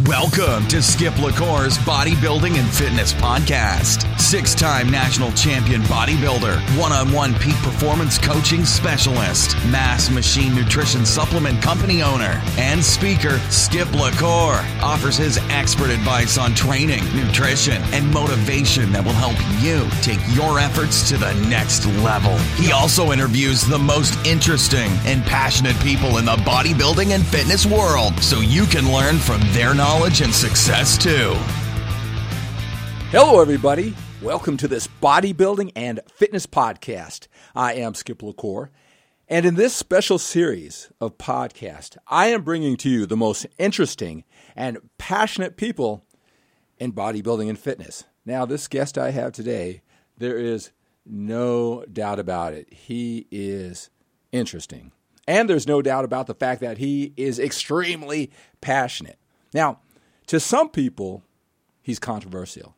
Welcome to Skip LaCour's Bodybuilding and Fitness Podcast. 6-time national champion bodybuilder, one-on-one peak performance coaching specialist, Mass Machine Nutrition Supplement Company owner, and speaker Skip LaCour offers his expert advice on training, nutrition, and motivation that will help you take your efforts to the next level. He also interviews the most interesting and passionate people in the bodybuilding and fitness world so you can learn from their knowledge and success too. Hello, everybody. Welcome to this bodybuilding and fitness podcast. I am Skip LaCour, and in this special series of podcasts, I am bringing to you the most interesting and passionate people in bodybuilding and fitness. Now, this guest I have today, there is no doubt about it. He is interesting, and there's no doubt about the fact that he is extremely passionate. Now, to some people, he's controversial.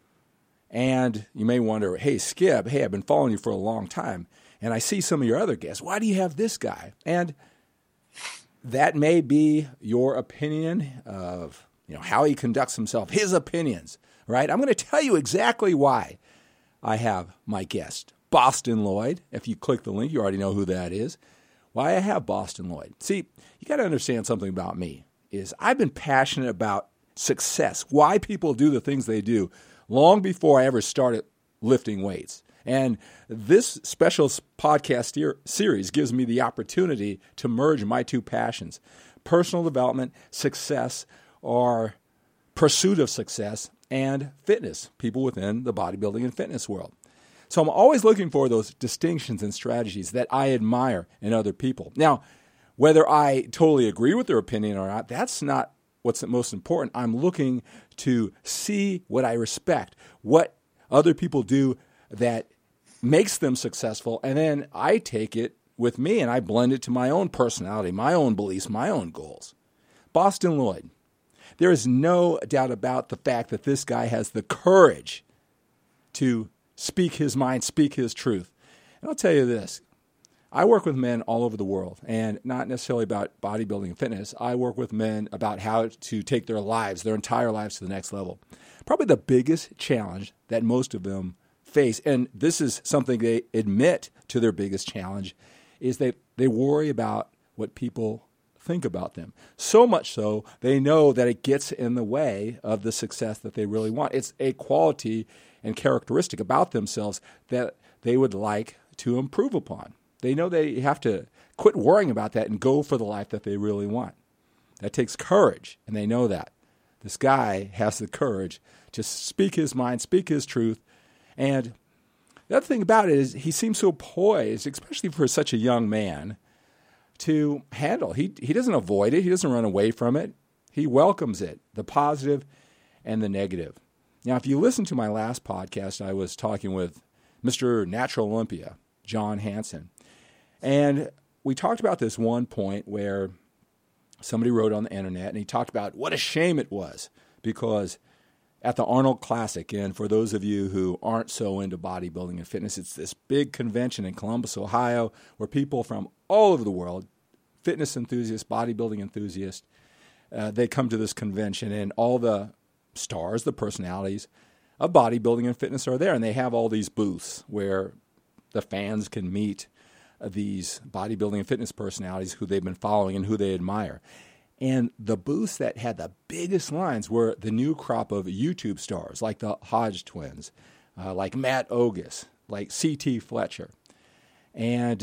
And you may wonder, hey, Skip, I've been following you for a long time, and I see some of your other guests. Why do you have this guy? And that may be your opinion of how he conducts himself, his opinions, right? I'm going to tell you exactly why I have my guest, Boston Loyd. If you click the link, you already know who that is. Why I have Boston Loyd. See, you got to understand something about me, is I've been passionate about success, why people do the things they do, long before I ever started lifting weights. And this special podcast series gives me the opportunity to merge my two passions, personal development, success, or pursuit of success, and fitness, people within the bodybuilding and fitness world. So I'm always looking for those distinctions and strategies that I admire in other people. Now, whether I totally agree with their opinion or not, that's not what's most important. I'm looking to see what I respect, what other people do that makes them successful, and then I take it with me and I blend it to my own personality, my own beliefs, my own goals. Boston Loyd. There is no doubt about the fact that this guy has the courage to speak his mind, speak his truth. And I'll tell you this. I work with men all over the world, and not necessarily about bodybuilding and fitness. I work with men about how to take their lives, their entire lives, to the next level. Probably the biggest challenge that most of them face, and this is something they admit to their biggest challenge, is that they worry about what people think about them. So much so, they know that it gets in the way of the success that they really want. It's a quality and characteristic about themselves that they would like to improve upon. They know they have to quit worrying about that and go for the life that they really want. That takes courage, and they know that. This guy has the courage to speak his mind, speak his truth. And the other thing about it is he seems so poised, especially for such a young man, to handle. He doesn't avoid it. He doesn't run away from it. He welcomes it, the positive and the negative. Now, if you listen to my last podcast, I was talking with Mr. Natural Olympia, John Hansen. And we talked about this one point where somebody wrote on the internet, and he talked about what a shame it was because at the Arnold Classic, and for those of you who aren't so into bodybuilding and fitness, it's this big convention in Columbus, Ohio, where people from all over the world, fitness enthusiasts, bodybuilding enthusiasts, they come to this convention, and all the stars, the personalities of bodybuilding and fitness are there, and they have all these booths where the fans can meet these bodybuilding and fitness personalities who they've been following and who they admire. And the booths that had the biggest lines were the new crop of YouTube stars, like the Hodge twins, like Matt Ogus, like C.T. Fletcher. And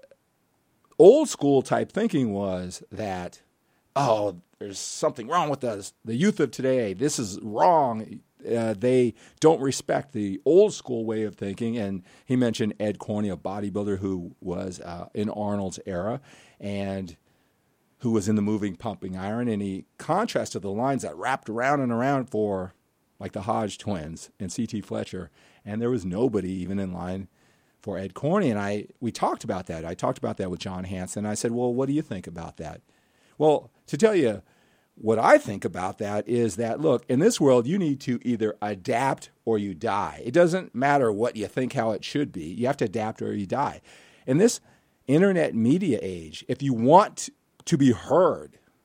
old school type thinking was that, there's something wrong with us, the youth of today. This is wrong. They don't respect the old school way of thinking. And he mentioned Ed Corney, a bodybuilder who was in Arnold's era and who was in the moving pumping iron. And he contrasted the lines that wrapped around and around for like the Hodge twins and C.T. Fletcher. And there was nobody even in line for Ed Corney. And we talked about that. I talked about that with John Hansen. I said, well, what do you think about that? Well, to tell you what I think about that is that, look, in this world, you need to either adapt or you die. It doesn't matter what you think how it should be. You have to adapt or you die. In this internet media age, if you want to be heard,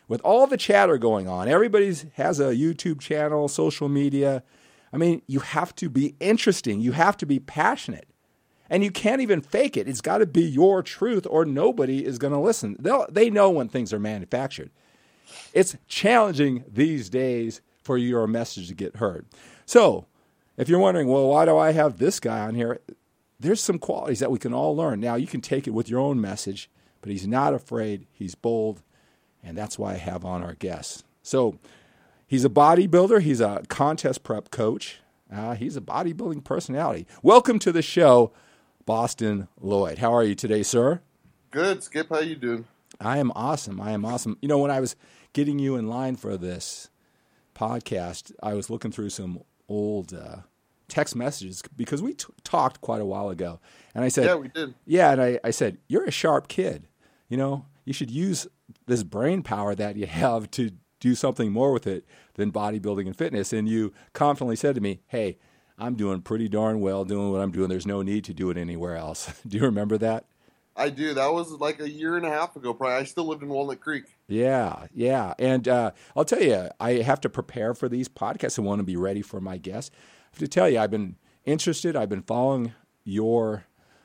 with all the chatter going on, everybody has a YouTube channel, social media. I mean, you have to be interesting. You have to be passionate. And you can't even fake it. It's got to be your truth or nobody is going to listen. They know when things are manufactured. It's challenging these days for your message to get heard. So if you're wondering, well, why do I have this guy on here? There's some qualities that we can all learn. Now, you can take it with your own message, but he's not afraid. He's bold. And that's why I have on our guests. So he's a bodybuilder. He's a contest prep coach. He's a bodybuilding personality. Welcome to the show, Boston Lloyd. How are you today, sir? Good, Skip. How you doing? I am awesome. You know, when I was getting you in line for this podcast, I was looking through some old text messages because we talked quite a while ago. And I said, yeah, we did. Yeah, and I said, you're a sharp kid. You know, you should use this brain power that you have to do something more with it than bodybuilding and fitness. And you confidently said to me, hey, I'm doing pretty darn well doing what I'm doing. There's no need to do it anywhere else. Do you remember that? I do. That was like a year and a half ago, probably. I still lived in Walnut Creek. Yeah. And I'll tell you, I have to prepare for these podcasts. I want to be ready for my guests. I have to tell you, I've been interested. I've been following your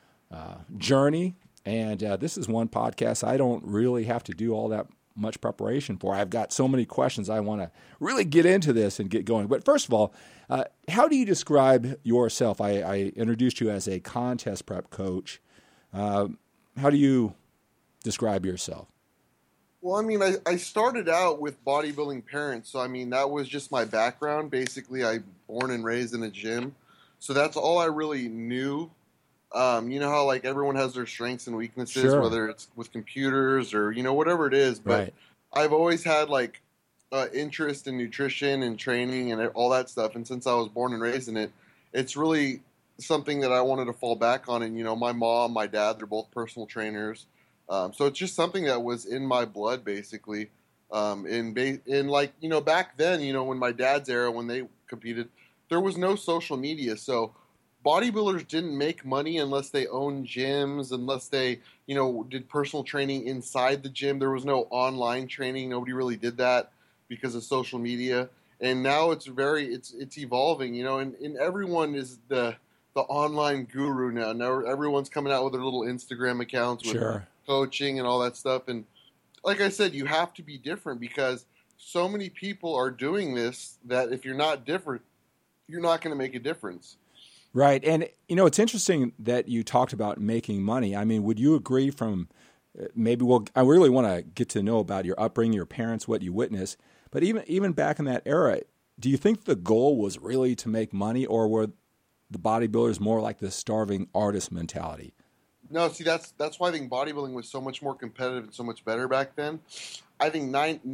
journey. And this is one podcast I don't really have to do all that much preparation for. I've got so many questions. I want to really get into this and get going. But first of all, how do you describe yourself? I introduced you as a contest prep coach. How do you describe yourself? Well, I mean, I started out with bodybuilding parents. So, I mean, that was just my background. Basically, I born and raised in a gym. So that's all I really knew. You know how like everyone has their strengths and weaknesses, sure, whether it's with computers or, you know, whatever it is. But right, I've always had like interest in nutrition and training and all that stuff. And since I was born and raised in it, it's really something that I wanted to fall back on. And, you know, my mom, my dad, they're both personal trainers. So it's just something that was in my blood, basically. In like, you know, back then, you know, when my dad's era, when they competed, there was no social media. So bodybuilders didn't make money unless they owned gyms, unless they, you know, did personal training inside the gym. There was no online training. Nobody really did that because of social media. And now it's evolving, you know, and everyone is the online guru now. Now everyone's coming out with their little Instagram accounts with sure, coaching and all that stuff. And like I said, you have to be different because so many people are doing this that if you're not different, you're not going to make a difference. right. And, you know, it's interesting that you talked about making money. I mean, would you agree from I really want to get to know about your upbringing, your parents, what you witnessed. But even back in that era, do you think the goal was really to make money, or were the bodybuilders more like the starving artist mentality? No, see, that's why I think bodybuilding was so much more competitive and so much better back then. I think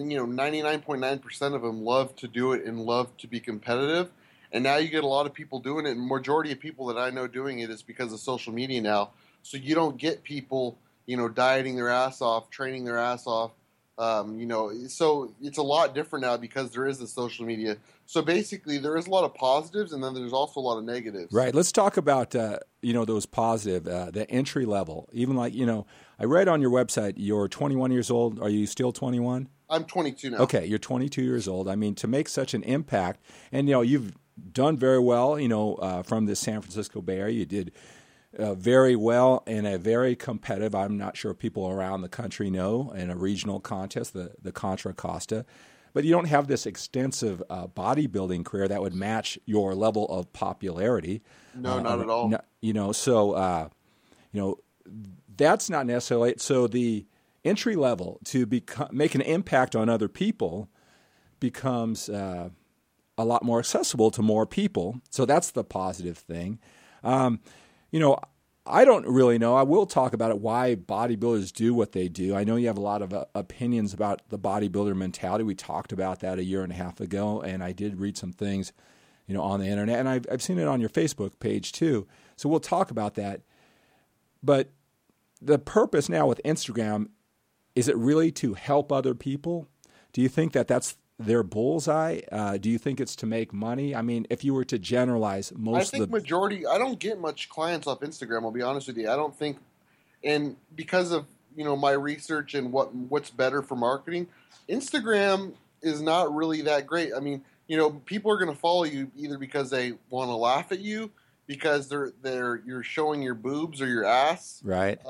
99.9% of them loved to do it and loved to be competitive. And now you get a lot of people doing it, and majority of people that I know doing it is because of social media now. So you don't get people, you know, dieting their ass off, training their ass off. You know, so it's a lot different now because there is the social media. So basically, there is a lot of positives, and then there's also a lot of negatives. Right. Let's talk about you know, those positive, the entry level. Even like, you know, I read on your website you're 21 years old. Are you still 21? I'm 22 now. Okay, you're 22 years old. I mean, to make such an impact, and you know, you've done very well. You know, from the San Francisco Bay Area, you did very well in a very competitive, I'm not sure if people around the country know, in a regional contest, the Contra Costa. But you don't have this extensive bodybuilding career that would match your level of popularity. No, not at all. You know, so, you know, that's not necessarily it. So the entry level to make an impact on other people becomes a lot more accessible to more people. So that's the positive thing. You know, I don't really know. I will talk about it, why bodybuilders do what they do. I know you have a lot of opinions about the bodybuilder mentality. We talked about that a year and a half ago, and I did read some things, you know, on the internet, and I've seen it on your Facebook page too. So we'll talk about that. But the purpose now with Instagram, is it really to help other people? Do you think that that's their bullseye? Do you think it's to make money? I mean, if you were to generalize, I think majority, I don't get much clients off Instagram, I'll be honest with you. I don't think, and because of, my research and what's better for marketing, Instagram is not really that great. I mean, people are going to follow you either because they want to laugh at you, because you're showing your boobs or your ass, right?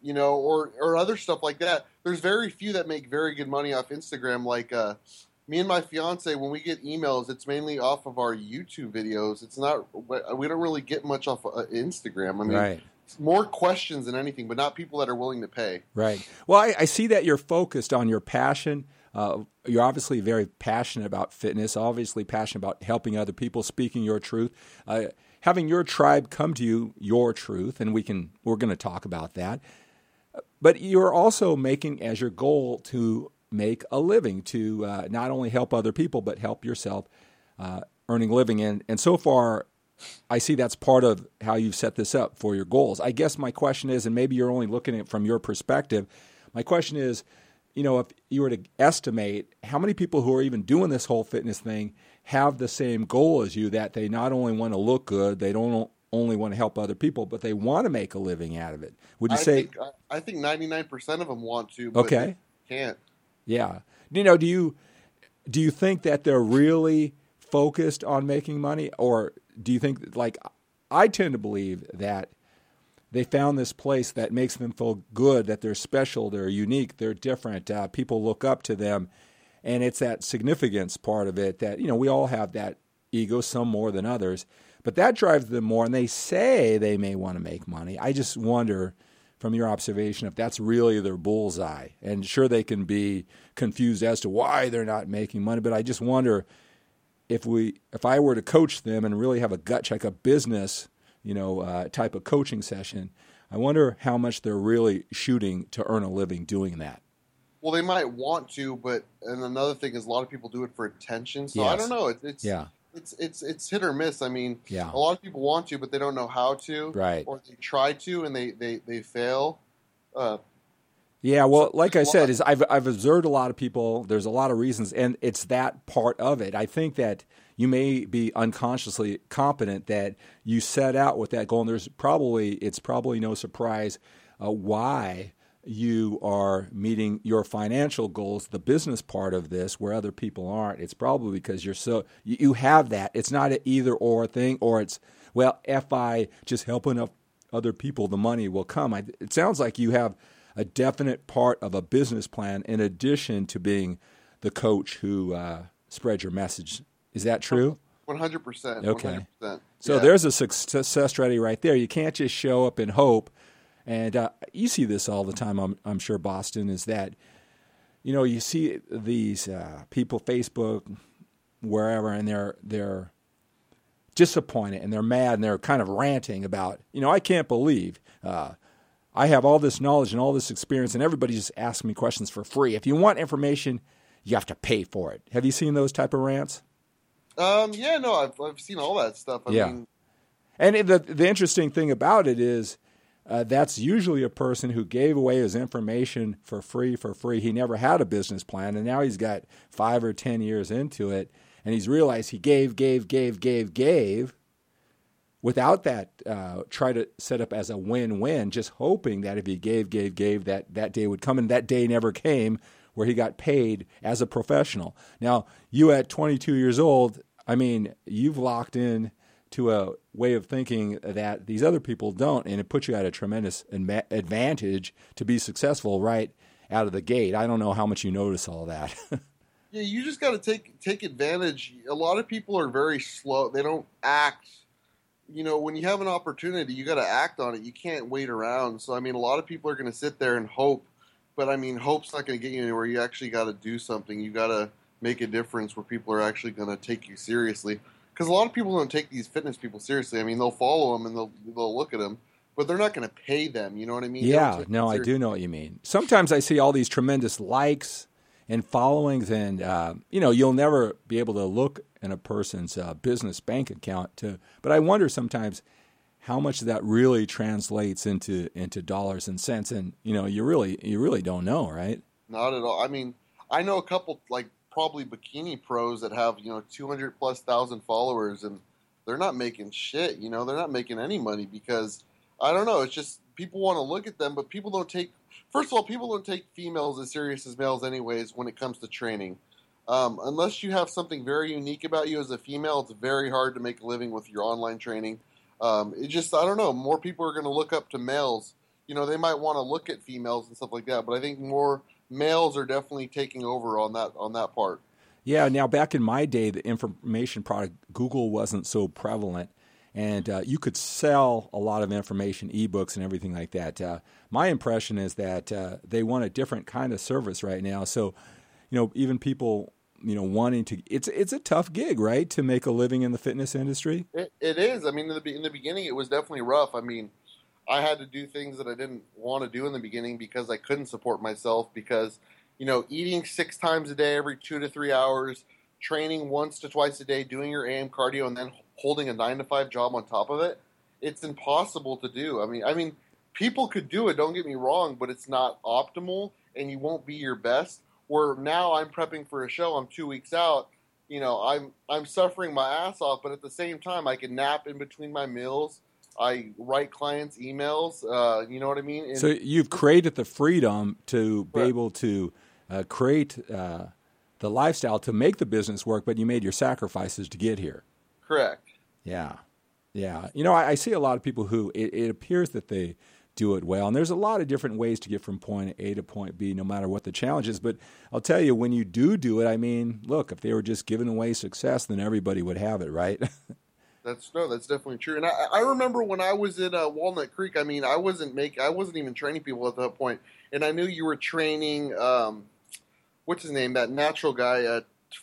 Or other stuff like that. There's very few that make very good money off Instagram. Like me and my fiance, when we get emails, it's mainly off of our YouTube videos. It's not. We don't really get much off Instagram. I mean, right. More questions than anything, but not people that are willing to pay. Right. Well, I see that you're focused on your passion. You're obviously very passionate about fitness, obviously passionate about helping other people, speaking your truth, having your tribe come to you, your truth, and we're going to talk about that. But you're also making as your goal to make a living, to not only help other people, but help yourself earning a living. And so far, I see that's part of how you've set this up for your goals. I guess my question is, and maybe you're only looking at it from your perspective, my question is, if you were to estimate how many people who are even doing this whole fitness thing have the same goal as you, that they not only want to look good, they don't only want to help other people, but they want to make a living out of it. Would you say? I think 99% of them want to, but okay. They can't. Yeah. Do you think that they're really focused on making money, or do you think, like, I tend to believe that they found this place that makes them feel good, that they're special, they're unique, they're different, people look up to them, and it's that significance part of it that, we all have that ego, some more than others, but that drives them more, and they say they may want to make money. I just wonder, from your observation, if that's really their bullseye. And sure, they can be confused as to why they're not making money, but I just wonder if I were to coach them and really have a gut check, a business, type of coaching session, I wonder how much they're really shooting to earn a living doing that. Well, they might want to, and another thing is a lot of people do it for attention. So yes. I don't know. It's hit or miss. I mean, a lot of people want to, but they don't know how to. Right. Or they try to and they fail. Yeah, well, like I said, I've observed a lot of people. There's a lot of reasons, and it's that part of it. I think that you may be unconsciously competent that you set out with that goal, and it's probably no surprise why you are meeting your financial goals, the business part of this, where other people aren't. It's probably because you have that. It's not an either or thing, or it's, well, if I just help enough other people, the money will come. It sounds like you have a definite part of a business plan in addition to being the coach who spreads your message. Is that true? 100%. Okay. 100%. So there's a success strategy right there. You can't just show up and hope. And you see this all the time, I'm sure, Boston, is that, you see these people, Facebook, wherever, and they're disappointed and they're mad and they're kind of ranting about, I can't believe I have all this knowledge and all this experience, and everybody just asks me questions for free. If you want information, you have to pay for it. Have you seen those type of rants? Yeah, no, I've seen all that stuff. I mean, and the interesting thing about it is that's usually a person who gave away his information for free. He never had a business plan, and now he's got 5 or 10 years into it, and he's realized he gave, without that, try to set up as a win-win, just hoping that if he gave, that day would come, and that day never came where he got paid as a professional. Now, you at 22 years old, I mean, you've locked in to a way of thinking that these other people don't, and it puts you at a tremendous advantage to be successful right out of the gate. I don't know how much you notice all that. Yeah, you just got to take advantage. A lot of people are very slow. They don't act. When you have an opportunity, you got to act on it. You can't wait around. So, I mean, a lot of people are going to sit there and hope. But, I mean, hope's not going to get you anywhere. You actually got to do something. You got to make a difference where people are actually going to take you seriously. Because a lot of people don't take these fitness people seriously. I mean, they'll follow them and they'll look at them, but they're not going to pay them. You know what I mean? Yeah, no, I do know what you mean. Sometimes I see all these tremendous likes and followings, and you'll never be able to look in a person's business bank account. But I wonder sometimes how much that really translates into dollars and cents, and you really don't know, right? Not at all. I mean, I know a couple probably bikini pros that have 200,000+ followers, and they're not making shit. They're not making any money because I don't know. It's just people want to look at them, but people don't take first of all, people don't take females as serious as males anyways when it comes to training. Unless you have something very unique about you as a female, it's very hard to make a living with your online training. I don't know, more people are going to look up to males. You know, they might want to look at females and stuff like that, but I think more males are definitely taking over on that part. Yeah, now back in my day, the information product, Google wasn't so prevalent, and you could sell a lot of information, ebooks and everything like that. My impression is that they want a different kind of service right now. So, even people, wanting to, it's a tough gig, right, to make a living in the fitness industry? It is. I mean, in the beginning, it was definitely rough. I mean, I had to do things that I didn't want to do in the beginning because I couldn't support myself because, eating 6 times a day every 2 to 3 hours, training once to twice a day, doing your AM cardio, and then holding a 9-to-5 job on top of it, it's impossible to do. I mean, people could do it, don't get me wrong, but it's not optimal, and you won't be your best. Where now I'm prepping for a show, I'm 2 weeks out, I'm suffering my ass off, but at the same time, I can nap in between my meals. I write clients emails, you know what I mean? And so you've created the freedom to be able to create the lifestyle to make the business work, but you made your sacrifices to get here. Correct. Yeah. I see a lot of people who it appears that they do it well, and there's a lot of different ways to get from point A to point B, no matter what the challenge is. But I'll tell you, when you do it, I mean, look, if they were just giving away success, then everybody would have it, right? That's definitely true. And I remember when I was in Walnut Creek, I mean, I wasn't even training people at that point. And I knew you were training, what's his name? That natural guy.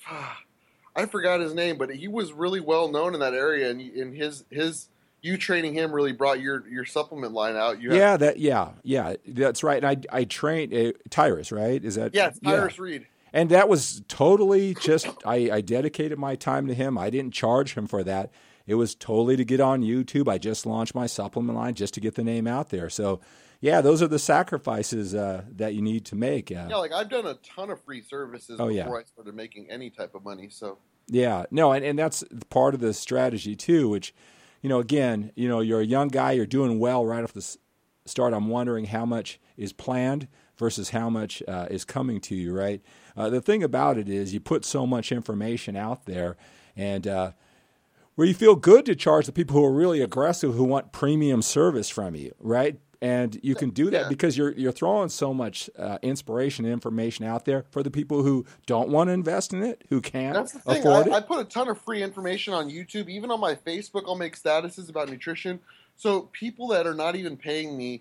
I forgot his name, but he was really well known in that area. And you training him really brought your supplement line out. Yeah, that's right. And I trained Tyrus, right? Is that? Yeah, it's Tyrus Reed. And that was totally just, I dedicated my time to him. I didn't charge him for that. It was totally to get on YouTube. I just launched my supplement line just to get the name out there. So, yeah, those are the sacrifices that you need to make. Like I've done a ton of free services before I started making any type of money. So yeah, no, and that's part of the strategy too. Which, again, you're a young guy, you're doing well right off the start. I'm wondering how much is planned versus how much is coming to you. Right. The thing about it is you put so much information out there, and where you feel good to charge the people who are really aggressive, who want premium service from you, right? And you can do that because you're throwing so much inspiration and information out there for the people who don't want to invest in it, who can't afford it. I put a ton of free information on YouTube. Even on my Facebook, I'll make statuses about nutrition. So people that are not even paying me,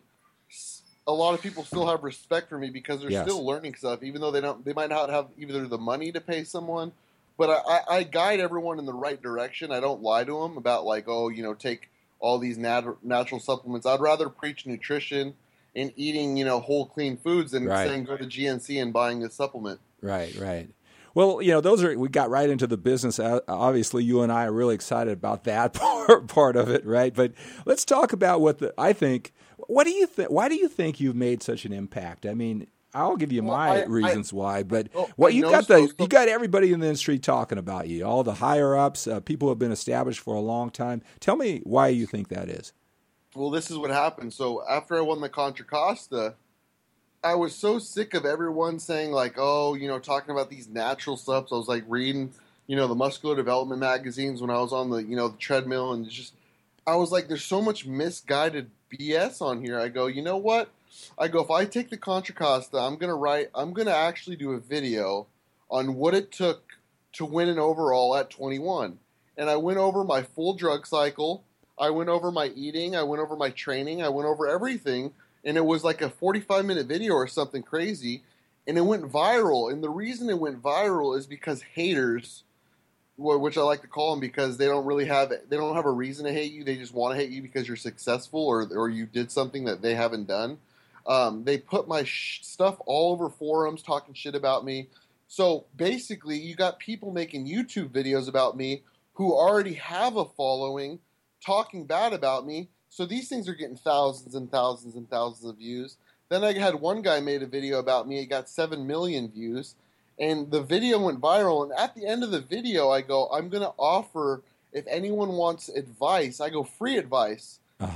a lot of people still have respect for me because they're still learning stuff, even though they might not have either the money to pay someone. But I guide everyone in the right direction. I don't lie to them about take all these natural supplements. I'd rather preach nutrition and eating, whole clean foods than saying go to GNC and buying this supplement. Right. Well, we got right into the business. Obviously, you and I are really excited about that part of it, right? But let's talk about what do you think? Why do you think you've made such an impact? I mean, I'll give you my reasons why, but you got everybody in the industry talking about you, all the higher ups, people who have been established for a long time. Tell me why you think that is. Well, this is what happened. So after I won the Contra Costa, I was so sick of everyone saying talking about these natural stuff. So I was reading, the muscular development magazines when I was on the treadmill, and I was like, there's so much misguided BS on here. I go, you know what? I go, if I take the Contra Costa, I'm going to actually do a video on what it took to win an overall at 21. And I went over my full drug cycle. I went over my eating. I went over my training. I went over everything. And it was like a 45-minute video or something crazy. And it went viral. And the reason it went viral is because haters, which I like to call them because they don't have a reason to hate you. They just want to hate you because you're successful or you did something that they haven't done. They put my stuff all over forums talking shit about me. So basically, you got people making YouTube videos about me who already have a following talking bad about me. So these things are getting thousands and thousands and thousands of views. Then I had one guy made a video about me. It got 7 million views. And the video went viral. And at the end of the video, I go, I'm going to offer, if anyone wants advice, I go, free advice.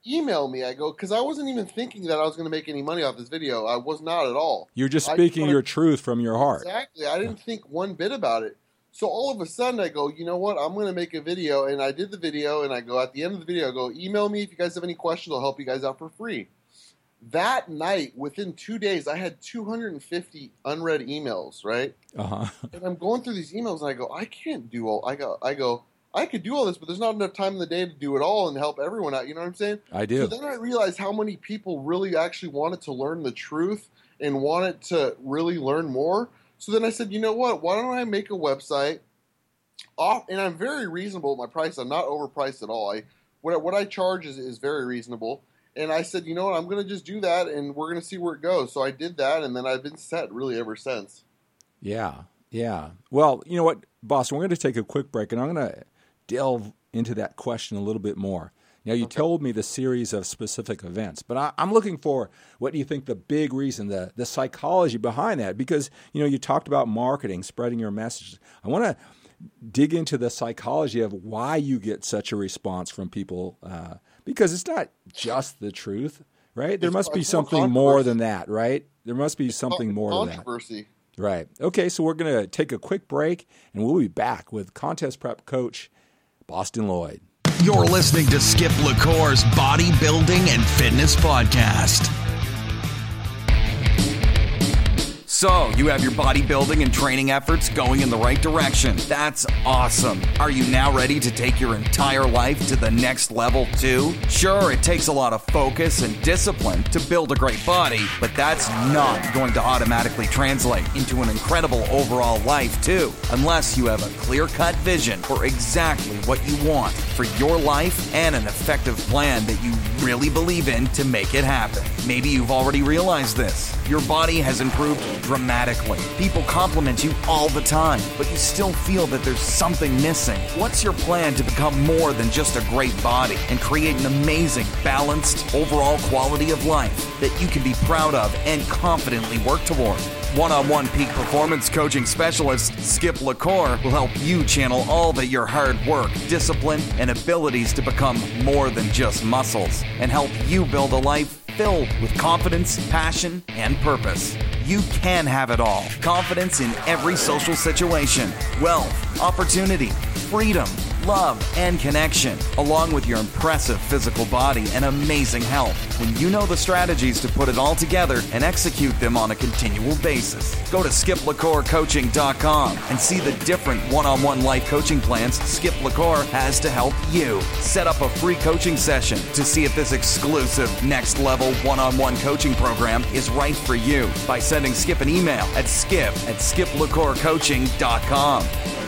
email me. I go, because I wasn't even thinking that I was going to make any money off this video. I was not at all. You're just speaking your truth from your heart. Exactly. I didn't think one bit about it. So all of a sudden I go, you know what? I'm going to make a video. And I did the video, and I go, at the end of the video, I go, email me if you guys have any questions. I'll help you guys out for free. That night, within 2 days, I had 250 unread emails, right? Uh-huh. And I'm going through these emails, and I go, I can't do all. I go, I could do all this, but there's not enough time in the day to do it all and help everyone out. You know what I'm saying? I do. So then I realized how many people really actually wanted to learn the truth and wanted to really learn more. So then I said, you know what? Why don't I make a website? And I'm very reasonable with my price. I'm not overpriced at all. What I charge is very reasonable. And I said, you know what? I'm going to just do that, and we're going to see where it goes. So I did that, and then I've been set really ever since. Yeah. Well, you know what, Boston, we're going to take a quick break, and I'm going to delve into that question a little bit more. Now, you told me the series of specific events, but I'm looking for what do you think the big reason, the psychology behind that? Because, you talked about marketing, spreading your message. I want to dig into the psychology of why you get such a response from people, because it's not just the truth, right? There must be something more than that, right? There must be something more to that. Controversy. Right. Okay, so we're going to take a quick break, and we'll be back with contest prep coach Boston Lloyd. You're listening to Skip LaCour's Bodybuilding and Fitness Podcast. So, you have your bodybuilding and training efforts going in the right direction. That's awesome. Are you now ready to take your entire life to the next level too? Sure, it takes a lot of focus and discipline to build a great body, but that's not going to automatically translate into an incredible overall life too, unless you have a clear-cut vision for exactly what you want for your life and an effective plan that you really believe in to make it happen. Maybe you've already realized this. Your body has improved dramatically. People compliment you all the time, but you still feel that there's something missing. What's your plan to become more than just a great body and create an amazing, balanced, overall quality of life that you can be proud of and confidently work toward? One-on-one peak performance coaching specialist Skip LaCour will help you channel all that your hard work, discipline, and abilities to become more than just muscles and help you build a life filled with confidence, passion, and purpose. You can have it all. Confidence in every social situation, wealth, opportunity, freedom, love, and connection, along with your impressive physical body and amazing health. When you know the strategies to put it all together and execute them on a continual basis, go to skiplacourcoaching.com and see the different one-on-one life coaching plans Skip LaCour has to help you. Set up a free coaching session to see if this exclusive next-level one-on-one coaching program is right for you by sending Skip an email at skip@skiplacourcoaching.com.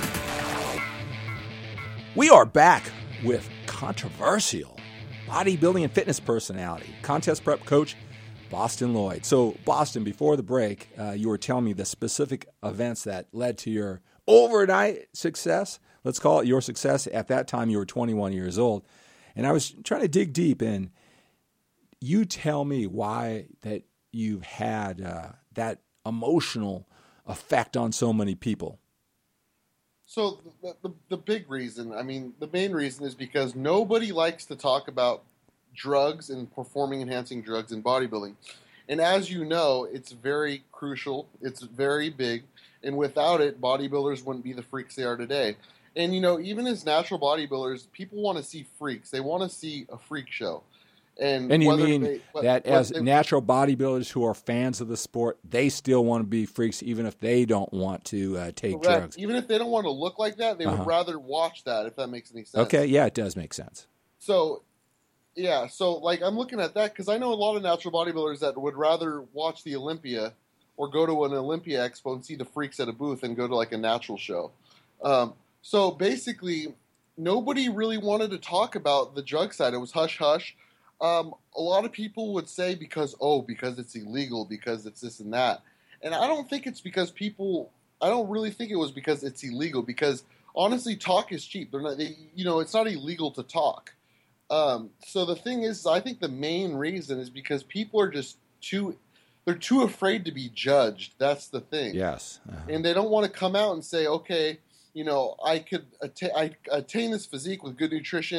We are back with controversial bodybuilding and fitness personality, contest prep coach Boston Lloyd. So, Boston, before the break, you were telling me the specific events that led to your overnight success. Let's call it your success. At that time, you were 21 years old. And I was trying to dig deep, and you tell me why that you've had that emotional effect on so many people. So the big reason, the main reason is because nobody likes to talk about drugs and performing-enhancing drugs in bodybuilding. And as you know, it's very crucial. It's very big. And without it, bodybuilders wouldn't be the freaks they are today. And, even as natural bodybuilders, people want to see freaks. They want to see a freak show. And you mean that as natural bodybuilders who are fans of the sport, they still want to be freaks even if they don't want to take drugs? Even if they don't want to look like that, they would rather watch that, if that makes any sense. Okay, yeah, it does make sense. So, yeah, I'm looking at that because I know a lot of natural bodybuilders that would rather watch the Olympia or go to an Olympia expo and see the freaks at a booth and go to a natural show. So basically, nobody really wanted to talk about the drug side. It was hush-hush. A lot of people would say because it's illegal, because it's this and that. And I don't think it's because I don't really think it was because it's illegal, because honestly, talk is cheap. It's not illegal to talk. So the thing is, I think the main reason is because people are just they're too afraid to be judged. That's the thing. Yes. And they don't want to come out and say, okay, I could attain this physique with good nutrition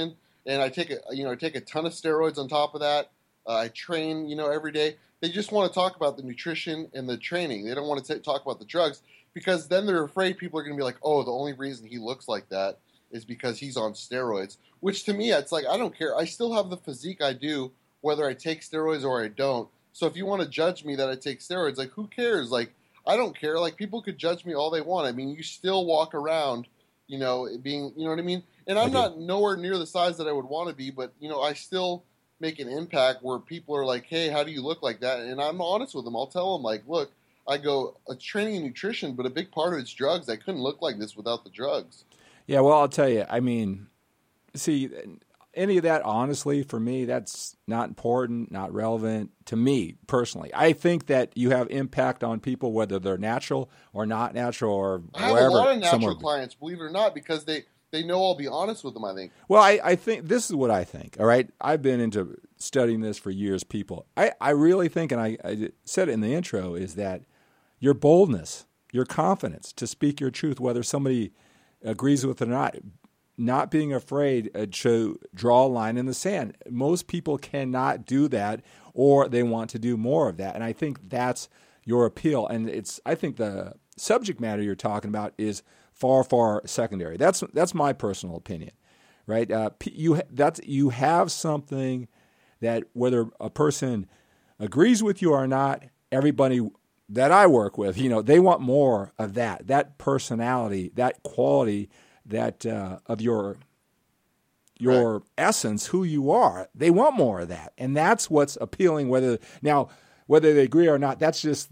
and I take a ton of steroids on top of that. I train, every day. They just want to talk about the nutrition and the training. They don't want to talk about the drugs because then they're afraid people are going to be like, oh, the only reason he looks like that is because he's on steroids. Which to me, it's like, I don't care. I still have the physique I do, whether I take steroids or I don't. So if you want to judge me that I take steroids, like, who cares? Like, I don't care. Like, people could judge me all they want. I mean, you still walk around, being, you know what I mean? And I'm not nowhere near the size that I would want to be, but, I still make an impact where people are like, hey, how do you look like that? And I'm honest with them. I'll tell them, like, look, I go, training and nutrition, but a big part of it's drugs. I couldn't look like this without the drugs. Yeah, well, I'll tell you, I mean, see, any of that, honestly, for me, that's not important, not relevant to me personally. I think that you have impact on people, whether they're natural or not natural or I have wherever. a lot of natural clients, believe it or not, because they know I'll be honest with them, I think. Well, I think this is what I think, all right? I've been into studying this for years, people. I really think, and I said it in the intro, is that your boldness, your confidence to speak your truth, whether somebody agrees with it or not being afraid to draw a line in the sand. Most people cannot do that, or they want to do more of that. And I think that's your appeal. And I think the subject matter you're talking about is far, far secondary. That's my personal opinion, right? You have something that whether a person agrees with you or not, everybody that I work with, they want more of that personality, that quality, that of your right. essence, who you are. They want more of that, and that's what's appealing. Whether they agree or not, that's just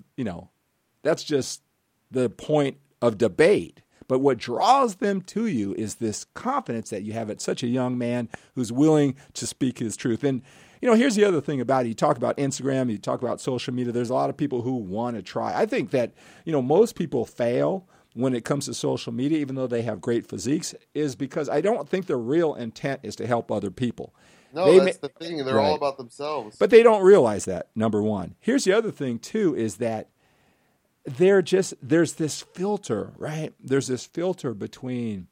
the point of debate. But what draws them to you is this confidence that you have at such a young man who's willing to speak his truth. And here's the other thing about it. You talk about Instagram, you talk about social media. There's a lot of people who want to try. I think that most people fail when it comes to social media, even though they have great physiques, is because I don't think their real intent is to help other people. No, that's the thing. They're all about themselves. But they don't realize that, number one. Here's the other thing, too, is that there's this filter, right? There's this filter between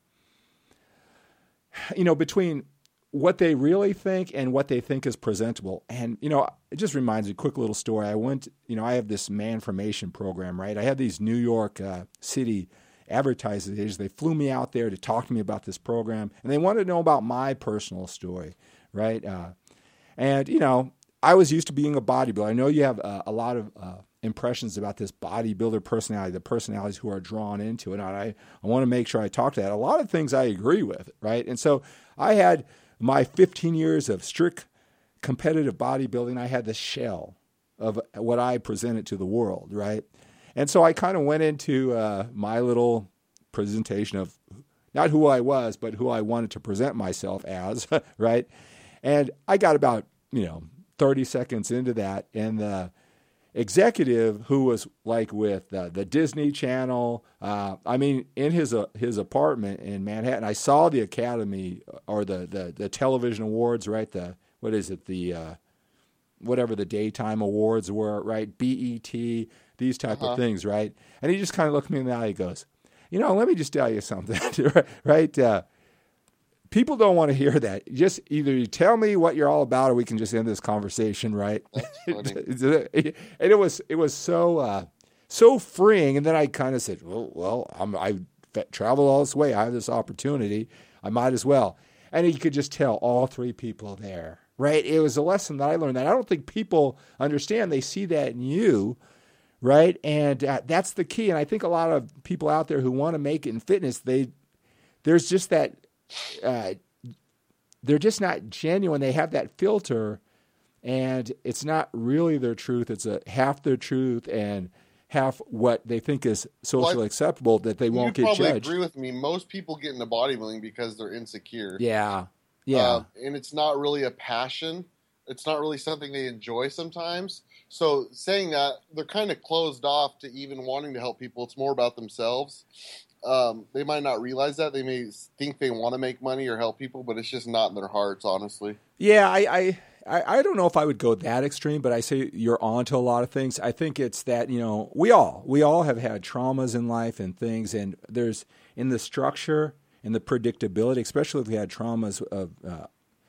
what they really think and what they think is presentable. And, it just reminds me, a quick little story. I have this Manformation program, right? I have these New York City advertising agents. They flew me out there to talk to me about this program, and they wanted to know about my personal story, right? I was used to being a bodybuilder. I know you have a lot of impressions about this bodybuilder personality, the personalities who are drawn into it. And I want to make sure I talk to that. A lot of things I agree with, right? And so I had my 15 years of strict competitive bodybuilding. I had the shell of what I presented to the world, right? And so I kind of went into my little presentation of not who I was, but who I wanted to present myself as, right? And I got about, 30 seconds into that, and the executive who was like with the Disney Channel, in his apartment in Manhattan, I saw the Academy or the television awards, right? Whatever the daytime awards were, right? BET, these type of things, right? And he just kind of looked me in the eye and goes, let me just tell you something, right? People don't want to hear that. Just either you tell me what you're all about, or we can just end this conversation, right? And it was so freeing. And then I kind of said, well, I traveled all this way. I have this opportunity. I might as well. And you could just tell all three people there, right? It was a lesson that I learned that I don't think people understand. They see that in you, right? And that's the key. And I think a lot of people out there who want to make it in fitness, there's just that. They're just not genuine. They have that filter, and it's not really their truth. It's half their truth and half what they think is socially acceptable that they won't get judged. You probably agree with me. Most people get into bodybuilding because they're insecure. Yeah. And it's not really a passion. It's not really something they enjoy sometimes. So saying that, they're kind of closed off to even wanting to help people. It's more about themselves. They might not realize that. They may think they want to make money or help people, but it's just not in their hearts, honestly. Yeah, I don't know if I would go that extreme, but I say you're onto a lot of things. I think it's that, we all have had traumas in life and things, and there's in the structure and the predictability, especially if we had traumas of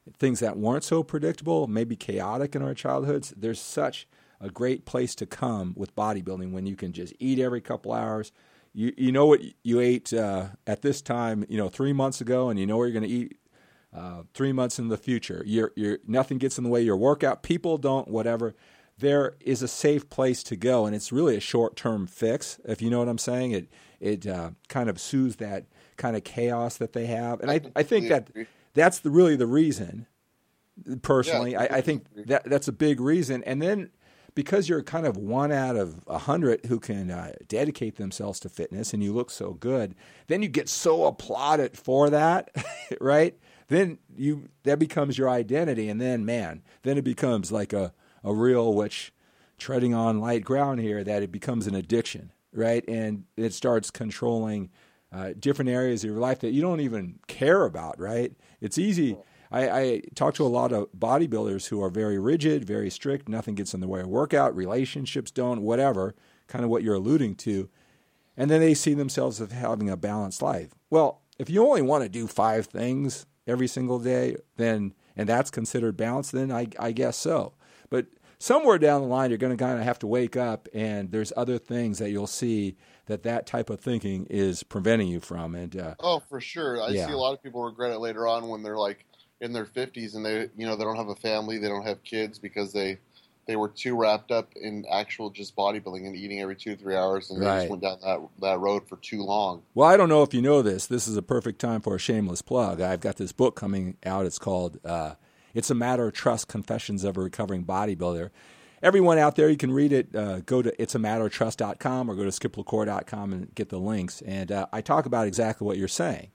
things that weren't so predictable, maybe chaotic in our childhoods, there's such a great place to come with bodybuilding when you can just eat every couple hours. You know what you ate at this time, 3 months ago, and you know what you're going to eat 3 months in the future. Nothing gets in the way of your workout. People don't, whatever. There is a safe place to go, and it's really a short-term fix, if you know what I'm saying. It kind of soothes that kind of chaos that they have. And I think that's really the reason, personally. Yeah, I think that's a big reason. And then because you're kind of 1 out of 100 who can dedicate themselves to fitness and you look so good, then you get so applauded for that, right? Then that becomes your identity. And then, then it becomes like a real, which treading on light ground here, that it becomes an addiction, right? And it starts controlling different areas of your life that you don't even care about, right? It's easy. I talk to a lot of bodybuilders who are very rigid, very strict. Nothing gets in the way of workout. Relationships don't, whatever, kind of what you're alluding to. And then they see themselves as having a balanced life. Well, if you only want to do 5 things every single day, and that's considered balanced, then I guess so. But somewhere down the line, you're going to kind of have to wake up, and there's other things that you'll see that type of thinking is preventing you from. And for sure. I see a lot of people regret it later on when they're like in their 50s and they don't have a family, they don't have kids because they were too wrapped up in actual just bodybuilding and eating every 2-3 hours, and they just went down that road for too long. Well, I don't know if you know this. This is a perfect time for a shameless plug. I've got this book coming out. It's called It's a Matter of Trust, Confessions of a Recovering Bodybuilder. Everyone out there, you can read it. Go to itsamatteroftrust.com or go to skiplacour.com and get the links. And I talk about exactly what you're saying.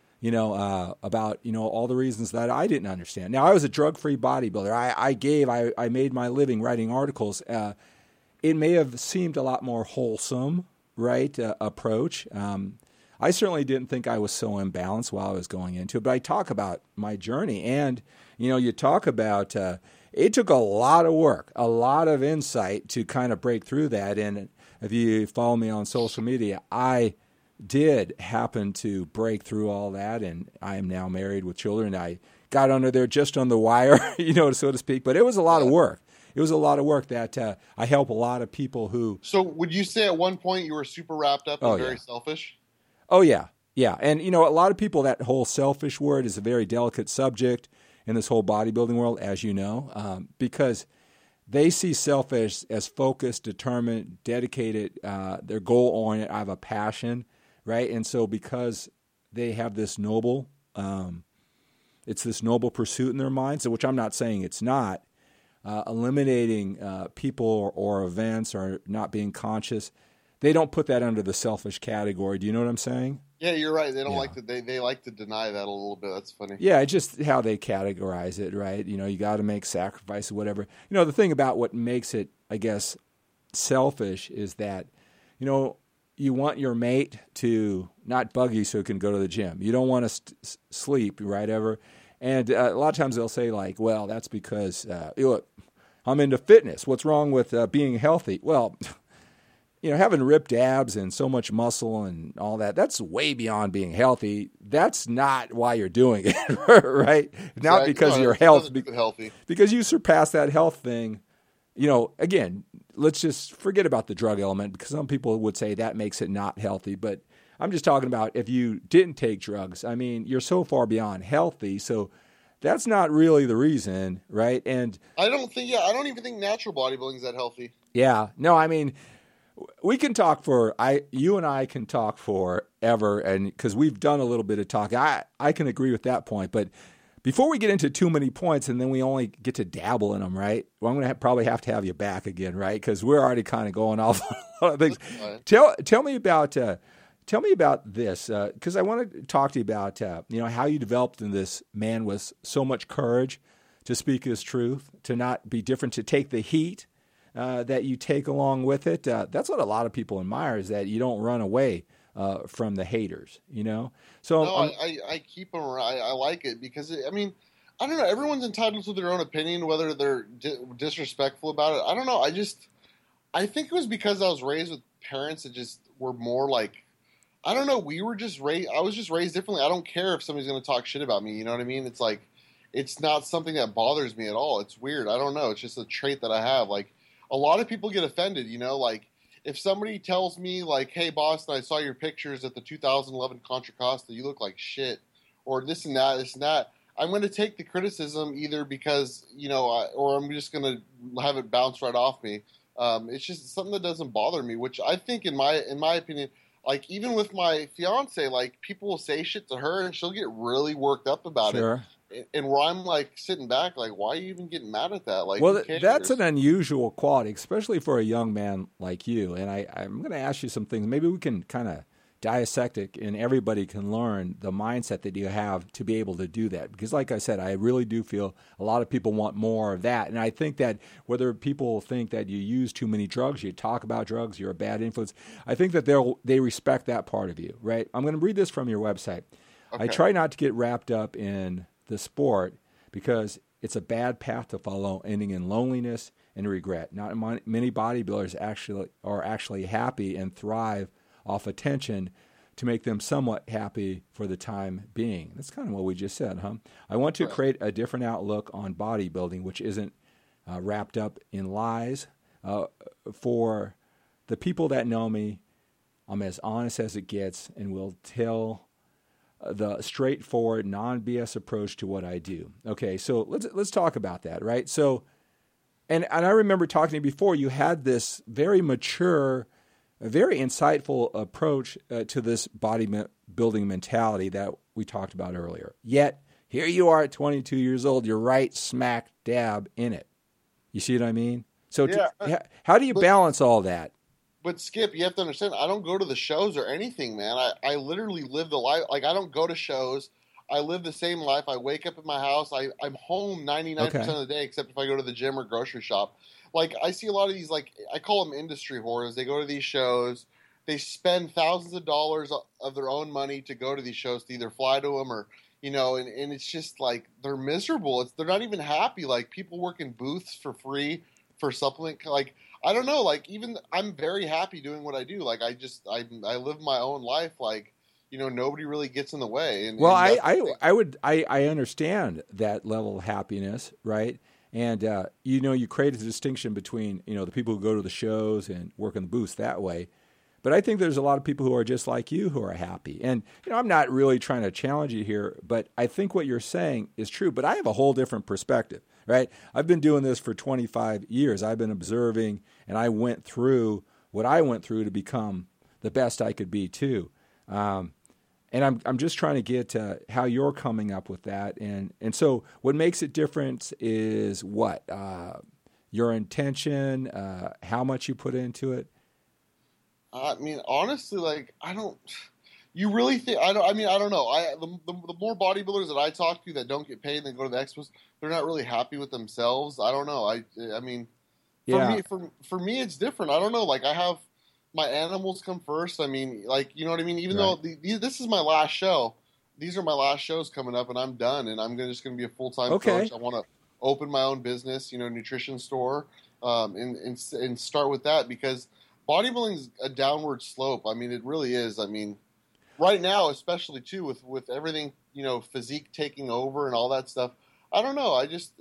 About all the reasons that I didn't understand. Now, I was a drug-free bodybuilder. I made my living writing articles. It may have seemed a lot more wholesome, right, approach. I certainly didn't think I was so imbalanced while I was going into it, but I talk about my journey. And, you talk about it took a lot of work, a lot of insight to kind of break through that. And if you follow me on social media, I did happen to break through all that, and I am now married with children. I got under there just on the wire, so to speak, but it was a lot of work. It was a lot of work that I help a lot of people who... So would you say at one point you were super wrapped up and very selfish? Oh, yeah. Yeah. And, a lot of people, that whole selfish word is a very delicate subject in this whole bodybuilding world, as you know, because they see selfish as focused, determined, dedicated, they're goal-oriented. I have a passion. Right, and so because they have this noble, it's this noble pursuit in their minds, which I'm not saying it's not, eliminating people or events or not being conscious, they don't put that under the selfish category. Do you know what I'm saying? Yeah, you're right. They don't like to. They like to deny that a little bit. That's funny. Yeah, it's just how they categorize it, right? You got to make sacrifices, whatever. The thing about what makes it, I guess, selfish is that, you want your mate to not bug you so you can go to the gym. You don't want to sleep, right, ever? And a lot of times they'll say, like, well, that's because, look, I'm into fitness. What's wrong with being healthy? Well, having ripped abs and so much muscle and all that, that's way beyond being healthy. That's not why you're doing it, right? Exactly. Not because you're healthy. Because you surpass that health thing. Again, let's just forget about the drug element, because some people would say that makes it not healthy. But I'm just talking about if you didn't take drugs. I mean, you're so far beyond healthy. So that's not really the reason, right? And I don't even think natural bodybuilding is that healthy. Yeah. No, I mean, we can talk you and I can talk forever, and because we've done a little bit of talking. I can agree with that point. But before we get into too many points and then we only get to dabble in them, right? Well, I'm going to probably have to have you back again, right? Because we're already kind of going off on a lot of things. Tell me about this, because I want to talk to you about how you developed in this man with so much courage to speak his truth, to not be different, to take the heat that you take along with it. That's what a lot of people admire, is that you don't run away from the haters, So no, I keep them around. I like it because I don't know. Everyone's entitled to their own opinion, whether they're disrespectful about it. I don't know. I think it was because I was raised with parents that just were more like, I don't know. I was just raised differently. I don't care if somebody's going to talk shit about me. You know what I mean? It's like, it's not something that bothers me at all. It's weird. I don't know. It's just a trait that I have. Like, a lot of people get offended, like if somebody tells me like, hey, Boston, I saw your pictures at the 2011 Contra Costa, you look like shit, or this and that. I'm going to take the criticism either because, or I'm just going to have it bounce right off me. It's just something that doesn't bother me, which I think in my opinion, like even with my fiance, like people will say shit to her and she'll get really worked up about Sure. it. And where I'm like sitting back, like, why are you even getting mad at that? Like, well, that's an unusual quality, especially for a young man like you. And I'm going to ask you some things. Maybe we can kind of dissect it, and everybody can learn the mindset that you have to be able to do that. Because like I said, I really do feel a lot of people want more of that. And I think that whether people think that you use too many drugs, you talk about drugs, you're a bad influence, I think that they respect that part of you, right? I'm going to read this from your website. Okay. I try not to get wrapped up in the sport because it's a bad path to follow, ending in loneliness and regret. Not many bodybuilders are actually happy and thrive off attention to make them somewhat happy for the time being. That's kind of what we just said, huh? I want to create a different outlook on bodybuilding, which isn't wrapped up in lies. For the people that know me, I'm as honest as it gets and will tell the straightforward, non-BS approach to what I do. Okay, so let's talk about that, right? So, and I remember talking to you before. You had this very mature, a very insightful approach to this bodybuilding mentality that we talked about earlier. Yet, here you are at 22 years old. You're right smack dab in it. You see what I mean? So how do you balance all that? But Skip, you have to understand, I don't go to the shows or anything, man. I literally live the life. Like, I don't go to shows. I live the same life. I wake up at my house. I'm home 99% of the day, except if I go to the gym or grocery shop. Like, I see a lot of these, like, I call them industry whores. They go to these shows. They spend thousands of dollars of their own money to go to these shows, to either fly to them or, and it's just, like, they're miserable. They're not even happy. Like, people work in booths for free for supplement. Like, I don't know. Like, even I'm very happy doing what I do. Like, I live my own life. Like, nobody really gets in the way. And, well, I understand that level of happiness, right? And, you create a distinction between, the people who go to the shows and work in the booths that way. But I think there's a lot of people who are just like you who are happy. And, I'm not really trying to challenge you here, but I think what you're saying is true. But I have a whole different perspective, right? I've been doing this for 25 years. I've been observing, and I went through what I went through to become the best I could be too. And I'm just trying to get how you're coming up with that. And so what makes it different is what? Your intention, how much you put into it? I mean, honestly, like, you really think, I don't know. The more bodybuilders that I talk to that don't get paid and then go to the expos, they're not really happy with themselves. I don't know. I mean, for me, it's different. I don't know. Like, I have my animals come first. I mean, like, you know what I mean? Even though this is my last show, these are my last shows coming up and I'm done and I'm just going to be a full-time coach. I want to open my own business, nutrition store, and start with that because bodybuilding is a downward slope. I mean, it really is. I mean, right now, especially too, with everything, physique taking over and all that stuff. I don't know.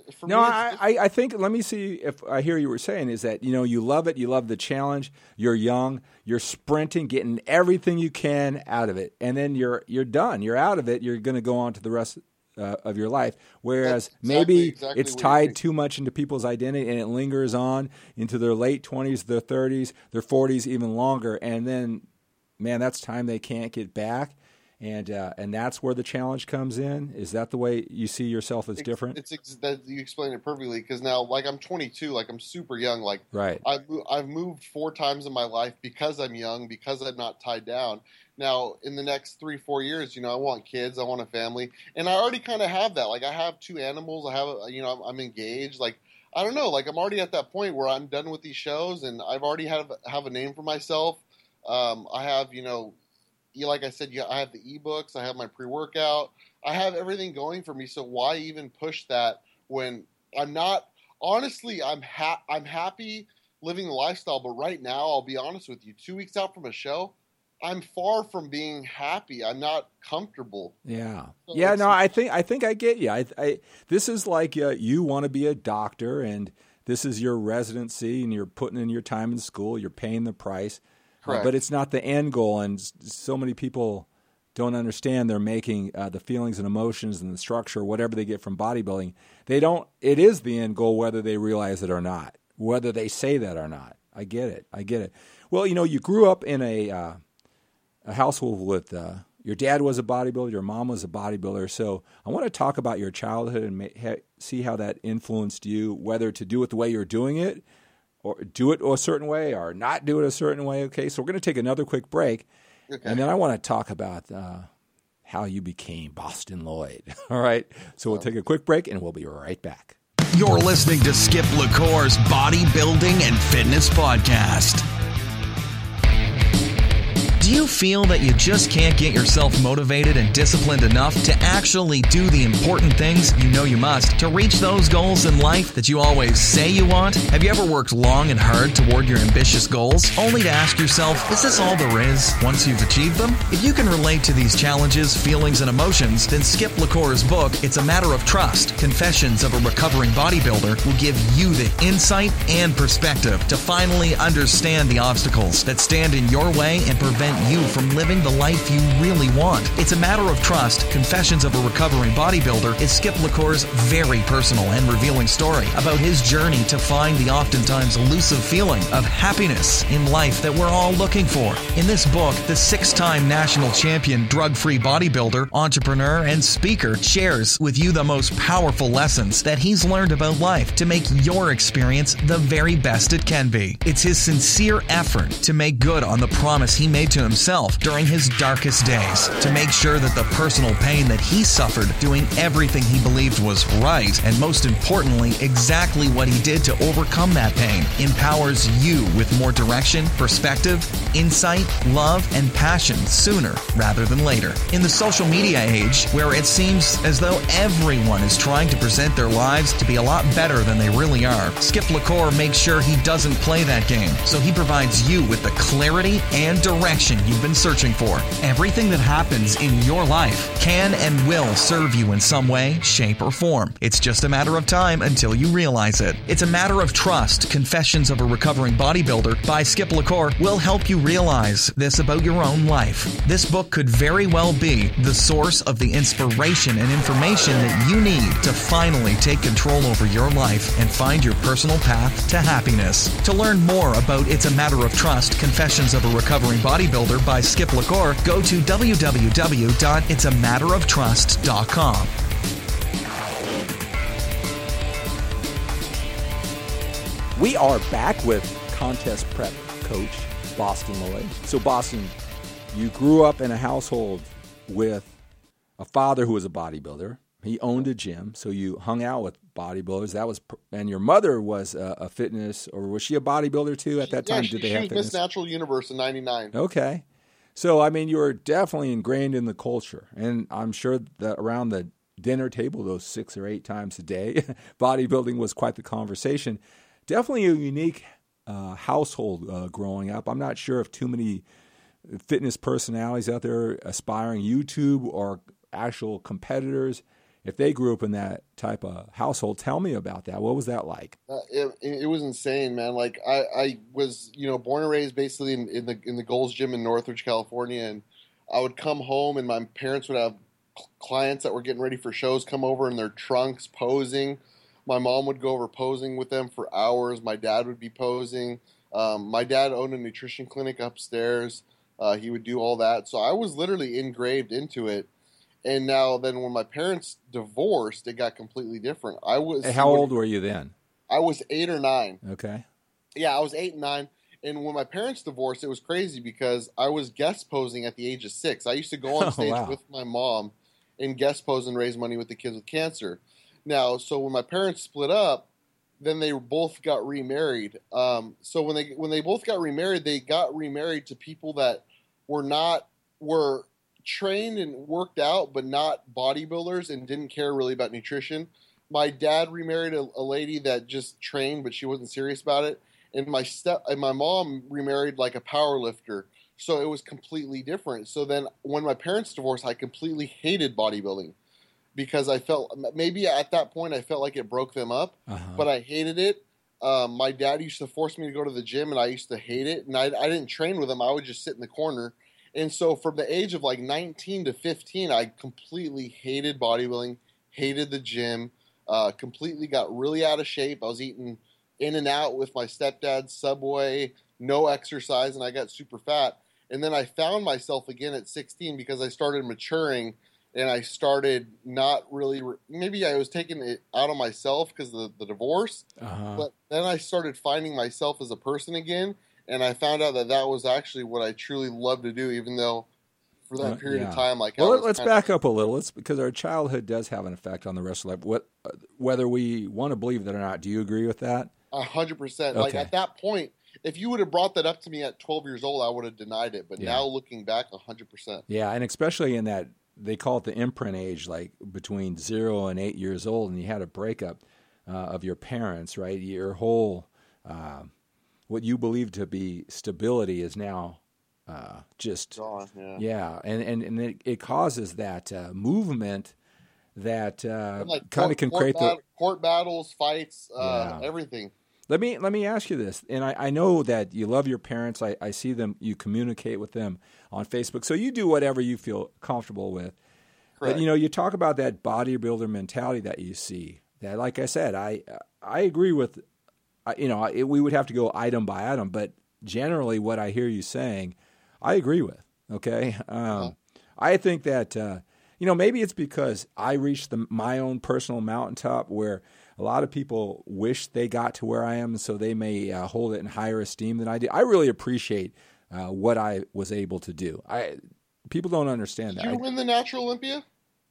I think, let me see if I hear you were saying is that, you love it. You love the challenge. You're young. You're sprinting, getting everything you can out of it. And then you're done. You're out of it. You're going to go on to the rest of your life. Whereas maybe it's tied too much into people's identity and it lingers on into their late 20s, their 30s, their 40s, even longer. And then, man, that's time they can't get back. And that's where the challenge comes in. Is that the way you see yourself as different? You explained it perfectly because now, like, I'm 22, like I'm super young. Like, right. I've moved 4 times in my life because I'm young, because I'm not tied down. Now, in the next 3-4 years, I want kids, I want a family, and I already kind of have that. Like, I have 2 animals. I have, I'm engaged. Like, I don't know. Like, I'm already at that point where I'm done with these shows, and I've already have a name for myself. I have, like I said, I have the ebooks, I have my pre-workout, I have everything going for me. So why even push that when I'm not? Honestly, I'm happy living the lifestyle. But right now, I'll be honest with you, 2 weeks out from a show, I'm far from being happy. I'm not comfortable. Yeah. So Yeah. No, I think I get you. This is like you want to be a doctor, and this is your residency, and you're putting in your time in school. You're paying the price, Correct. but it's not the end goal. And so many people don't understand. They're making the feelings and emotions and the structure, whatever they get from bodybuilding. They don't. It is the end goal, whether they realize it or not, whether they say that or not. I get it. Well, you grew up in a household with your dad was a bodybuilder, your mom was a bodybuilder. So I want to talk about your childhood and see how that influenced you, whether to do it the way you're doing it, or do it a certain way, or not do it a certain way. Okay, so we're going to take another quick break, and then I want to talk about how you became Boston Lloyd. All right, so we'll take a quick break, and we'll be right back. You're listening to Skip LaCour's Bodybuilding and Fitness Podcast. Do you feel that you just can't get yourself motivated and disciplined enough to actually do the important things you know you must to reach those goals in life that you always say you want? Have you ever worked long and hard toward your ambitious goals, only to ask yourself, is this all there is once you've achieved them? If you can relate to these challenges, feelings, and emotions, then Skip LaCour's book, It's a Matter of Trust, Confessions of a Recovering Bodybuilder, will give you the insight and perspective to finally understand the obstacles that stand in your way and prevent you from living the life you really want. It's a Matter of Trust, Confessions of a Recovering Bodybuilder is Skip LaCour's very personal and revealing story about his journey to find the oftentimes elusive feeling of happiness in life that we're all looking for. In this book, the 6-time national champion drug-free bodybuilder, entrepreneur, and speaker shares with you the most powerful lessons that he's learned about life to make your experience the very best it can be. It's his sincere effort to make good on the promise he made to himself during his darkest days, to make sure that the personal pain that he suffered doing everything he believed was right, and most importantly, exactly what he did to overcome that pain, empowers you with more direction, perspective, insight, love, and passion sooner rather than later. In the social media age, where it seems as though everyone is trying to present their lives to be a lot better than they really are, Skip LaCour makes sure he doesn't play that game, so he provides you with the clarity and direction you've been searching for. Everything that happens in your life can and will serve you in some way, shape, or form. It's just a matter of time until you realize it. It's a Matter of Trust, Confessions of a Recovering Bodybuilder by Skip LaCour will help you realize this about your own life. This book could very well be the source of the inspiration and information that you need to finally take control over your life and find your personal path to happiness. To learn more about It's a Matter of Trust, Confessions of a Recovering Bodybuilder by Skip LaCour, go to www.itsamatteroftrust.com. We are back with contest prep coach Boston Lloyd. So, Boston, you grew up in a household with a father who was a bodybuilder. He owned a gym, so you hung out with bodybuilders. And your mother was a fitness, or was she a bodybuilder too at that time? Did they have fitness? Miss Natural Universe in '99. Okay. So, I mean, you were definitely ingrained in the culture. And I'm sure that around the dinner table, those 6 or 8 times a day, bodybuilding was quite the conversation. Definitely a unique household growing up. I'm not sure if too many fitness personalities out there aspiring YouTube or actual competitors, if they grew up in that type of household. Tell me about that. What was that like? It was insane, man. Like I was, born and raised basically in the Gold's Gym in Northridge, California, and I would come home and my parents would have clients that were getting ready for shows come over in their trunks posing. My mom would go over posing with them for hours. My dad would be posing. My dad owned a nutrition clinic upstairs. He would do all that. So I was literally engraved into it. And now then when my parents divorced, it got completely different. How old were you then? I was 8 or 9. Okay. Yeah, I was 8 and 9. And when my parents divorced, it was crazy because I was guest posing at the age of 6. I used to go on stage with my mom and guest pose and raise money with the kids with cancer. Now, so when my parents split up, then they both got remarried. So when they both got remarried, they got remarried to people that were trained and worked out, but not bodybuilders and didn't care really about nutrition. My dad remarried a lady that just trained, but she wasn't serious about it. And my mom remarried like a power lifter. So it was completely different. So then when my parents divorced, I completely hated bodybuilding because I felt maybe at that point I felt like it broke them up, but I hated it. My dad used to force me to go to the gym, and I used to hate it. And I didn't train with him. I would just sit in the corner. And so from the age of like 19 to 15, I completely hated bodybuilding, hated the gym, completely got really out of shape. I was eating In-N-Out with my stepdad, Subway, no exercise, and I got super fat. And then I found myself again at 16 because I started maturing, and I started not really maybe I was taking it out on myself because of the divorce. But then I started finding myself as a person again, and I found out that was actually what I truly loved to do, even though for that period of time, like, well, let's back up a little. It's because our childhood does have an effect on the rest of life, whether we want to believe that or not. Do you agree with that? 100%. Like at that point, if you would have brought that up to me at 12 years old, I would have denied it. But now looking back, 100%. Yeah, and especially in that, they call it the imprint age, like between 0 and 8 years old, and you had a breakup of your parents, right? Your whole, what you believe to be stability is now just gone. And it causes that movement that like kind of can create court battles, fights, everything. Let me ask you this, and I know that you love your parents. I see them. You communicate with them on Facebook, so you do whatever you feel comfortable with. Correct. But you talk about that bodybuilder mentality that you see. That, like I said, I agree with. We would have to go item by item, but generally, what I hear you saying, I agree with. Okay, I think that maybe it's because I reached my own personal mountaintop where a lot of people wish they got to where I am, so they may hold it in higher esteem than I do. I really appreciate what I was able to do. People don't understand that. Did you win the Natural Olympia?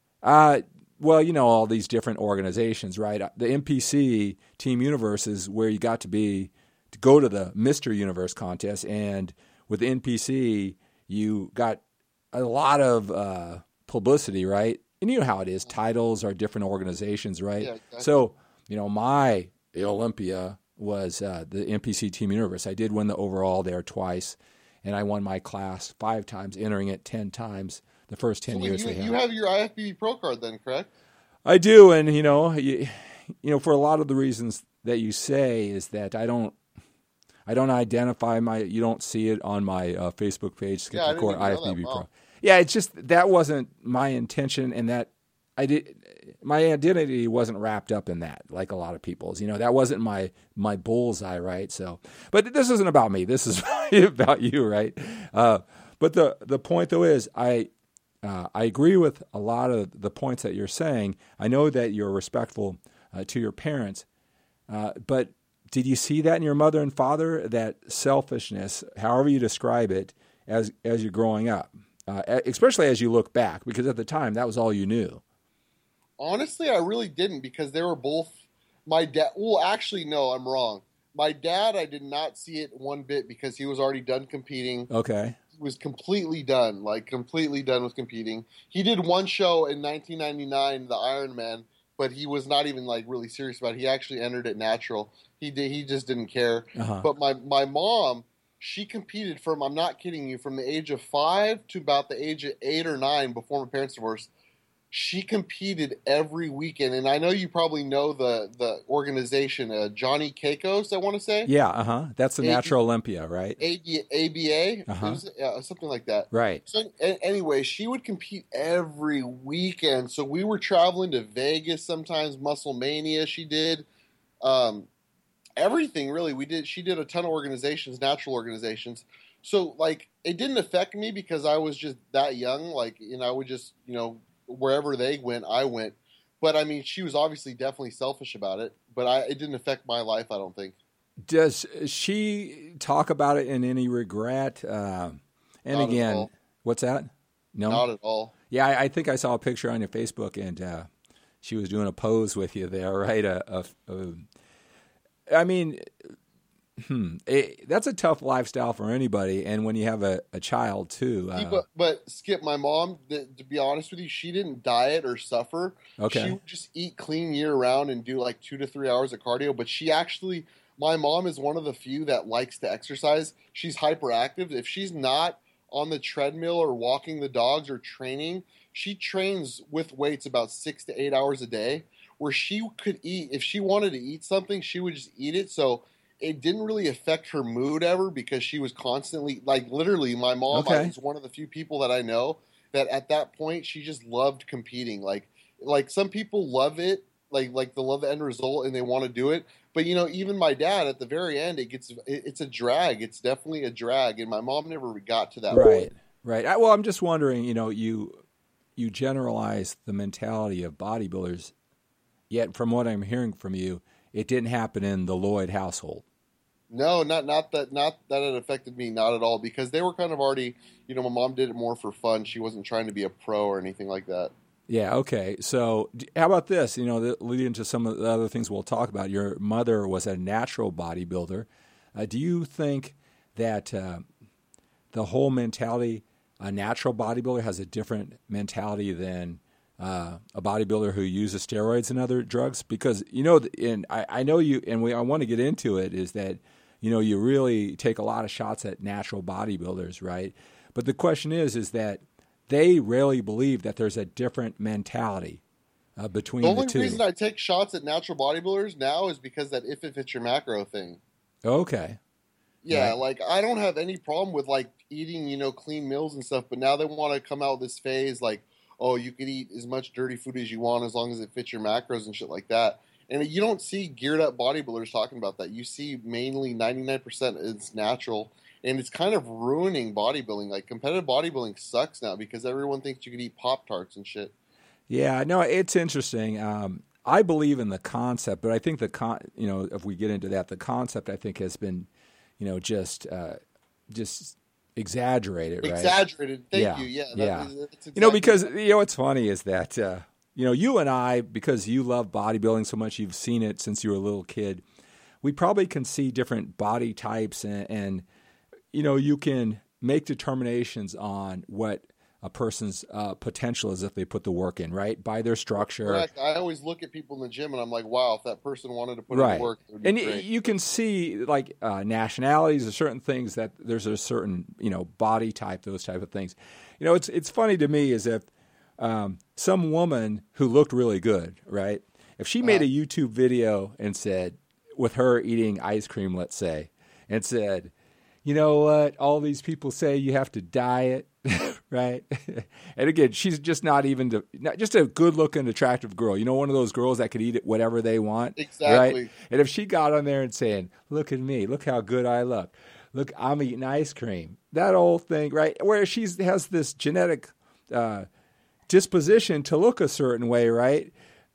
Well, all these different organizations, right? The NPC Team Universe is where you got to go to the Mr. Universe contest, and with the NPC, you got a lot of publicity, right? And you know how it is. Titles are different organizations, right? Yeah, exactly. So, my Olympia was the NPC Team Universe. I did win the overall there twice, and I won my class 5 times, entering it 10 times the first 10 years. You have your IFBB Pro card then, correct? I do, and for a lot of the reasons that you say is that I don't identify you don't see it on my Facebook page, Skip LaCour IFBB Pro. Yeah, it's just that wasn't my intention, and that my identity wasn't wrapped up in that, like a lot of people's. That wasn't my bullseye, right? So, but this isn't about me. This is about you, right? But the point though is, I agree with a lot of the points that you're saying. I know that you're respectful to your parents, but did you see that in your mother and father? That selfishness, however you describe it, as you're growing up? Especially as you look back, because at the time, that was all you knew. Honestly, I really didn't, because they were both my dad. Well, actually, no, I'm wrong. My dad, I did not see it one bit because he was already done competing. Okay. He was completely done with competing. He did one show in 1999, the Ironman, but he was not even really serious about it. He actually entered it natural. He just didn't care. But my mom, she competed from, I'm not kidding you, from the age of 5 to about the age of 8 or 9 before my parents divorced. She competed every weekend. And I know you probably know the organization, Johnny Kakos, I want to say. Yeah, That's the Natural Olympia, right? ABA, something like that. Right. So anyway, she would compete every weekend. So we were traveling to Vegas sometimes, Muscle Mania she did. Everything really she did a ton of organizations, natural organizations. So it didn't affect me because I was just that young. I would just, wherever they went, I went. But I mean, she was obviously definitely selfish about it, but it didn't affect my life, I don't think. Does she talk about it in any regret? And not again, what's that? No, not at all. Yeah. I think I saw a picture on your Facebook, and she was doing a pose with you there, right? I mean, that's a tough lifestyle for anybody, and when you have a child too. But Skip, my mom, to be honest with you, she didn't diet or suffer. Okay. She would just eat clean year round and do 2 to 3 hours of cardio. But my mom is one of the few that likes to exercise. She's hyperactive. If she's not on the treadmill or walking the dogs or training, she trains with weights about 6 to 8 hours a day, where she could eat. If she wanted to eat something, she would just eat it. So it didn't really affect her mood ever, because she was constantly, like, literally, my mom is one of the few people that I know that at that point she just loved competing. Like some people love it, like they love the end result and they want to do it. But, you know, even my dad, at the very end, it's a drag. It's definitely a drag, and my mom never got to that point. Right. Well, I'm just wondering, you know, you generalize the mentality of bodybuilders, yet from what I'm hearing from you, it didn't happen in the Lloyd household. No, not that it affected me, not at all, because they were kind of already, you know, my mom did it more for fun. She wasn't trying to be a pro or anything like that. Yeah, okay. So how about this? You know, leading into some of the other things we'll talk about. Your mother was a natural bodybuilder. Do you think that the whole mentality, a natural bodybuilder has a different mentality than a bodybuilder who uses steroids and other drugs? Because, you know, and I know you, and I want to get into it, is that, you know, you really take a lot of shots at natural bodybuilders, right? But the question is that they really believe that there's a different mentality between the two. The only reason I take shots at natural bodybuilders now is because that if it fits your macro thing. Okay. Yeah, right. Like, I don't have any problem with, like, eating, you know, clean meals and stuff, but now they want to come out with this phase, like, oh, you can eat as much dirty food as you want as long as it fits your macros and shit like that. And you don't see geared up bodybuilders talking about that. You see mainly 99% is natural, and it's kind of ruining bodybuilding. Like, competitive bodybuilding sucks now because everyone thinks you can eat Pop-Tarts and shit. Yeah, no, it's interesting. I believe in the concept, but I think you know, if we get into that, the concept I think has been, you know, just exaggerated, right? Exaggerated. Thank you. Yeah. That's exactly, you know, because, you know, what's funny is that, you know, you and I, because you love bodybuilding so much, you've seen it since you were a little kid, we probably can see different body types and you know, you can make determinations on what a person's potential is if they put the work in, right? By their structure. Correct. I always look at people in the gym and I'm like, wow, if that person wanted to put in the work, it would be great. You can see, like, nationalities or certain things that there's a certain, you know, body type, those type of things. You know, it's funny to me is if some woman who looked really good, right? If she made a YouTube video and said, with her eating ice cream, let's say, and said, you know what, all these people say you have to diet, right? And again, she's just not just a good-looking, attractive girl. You know, one of those girls that could eat whatever they want. Exactly. Right? And if she got on there and saying, look at me, look how good I look. Look, I'm eating ice cream. That old thing, right? Where she has this genetic disposition to look a certain way, right?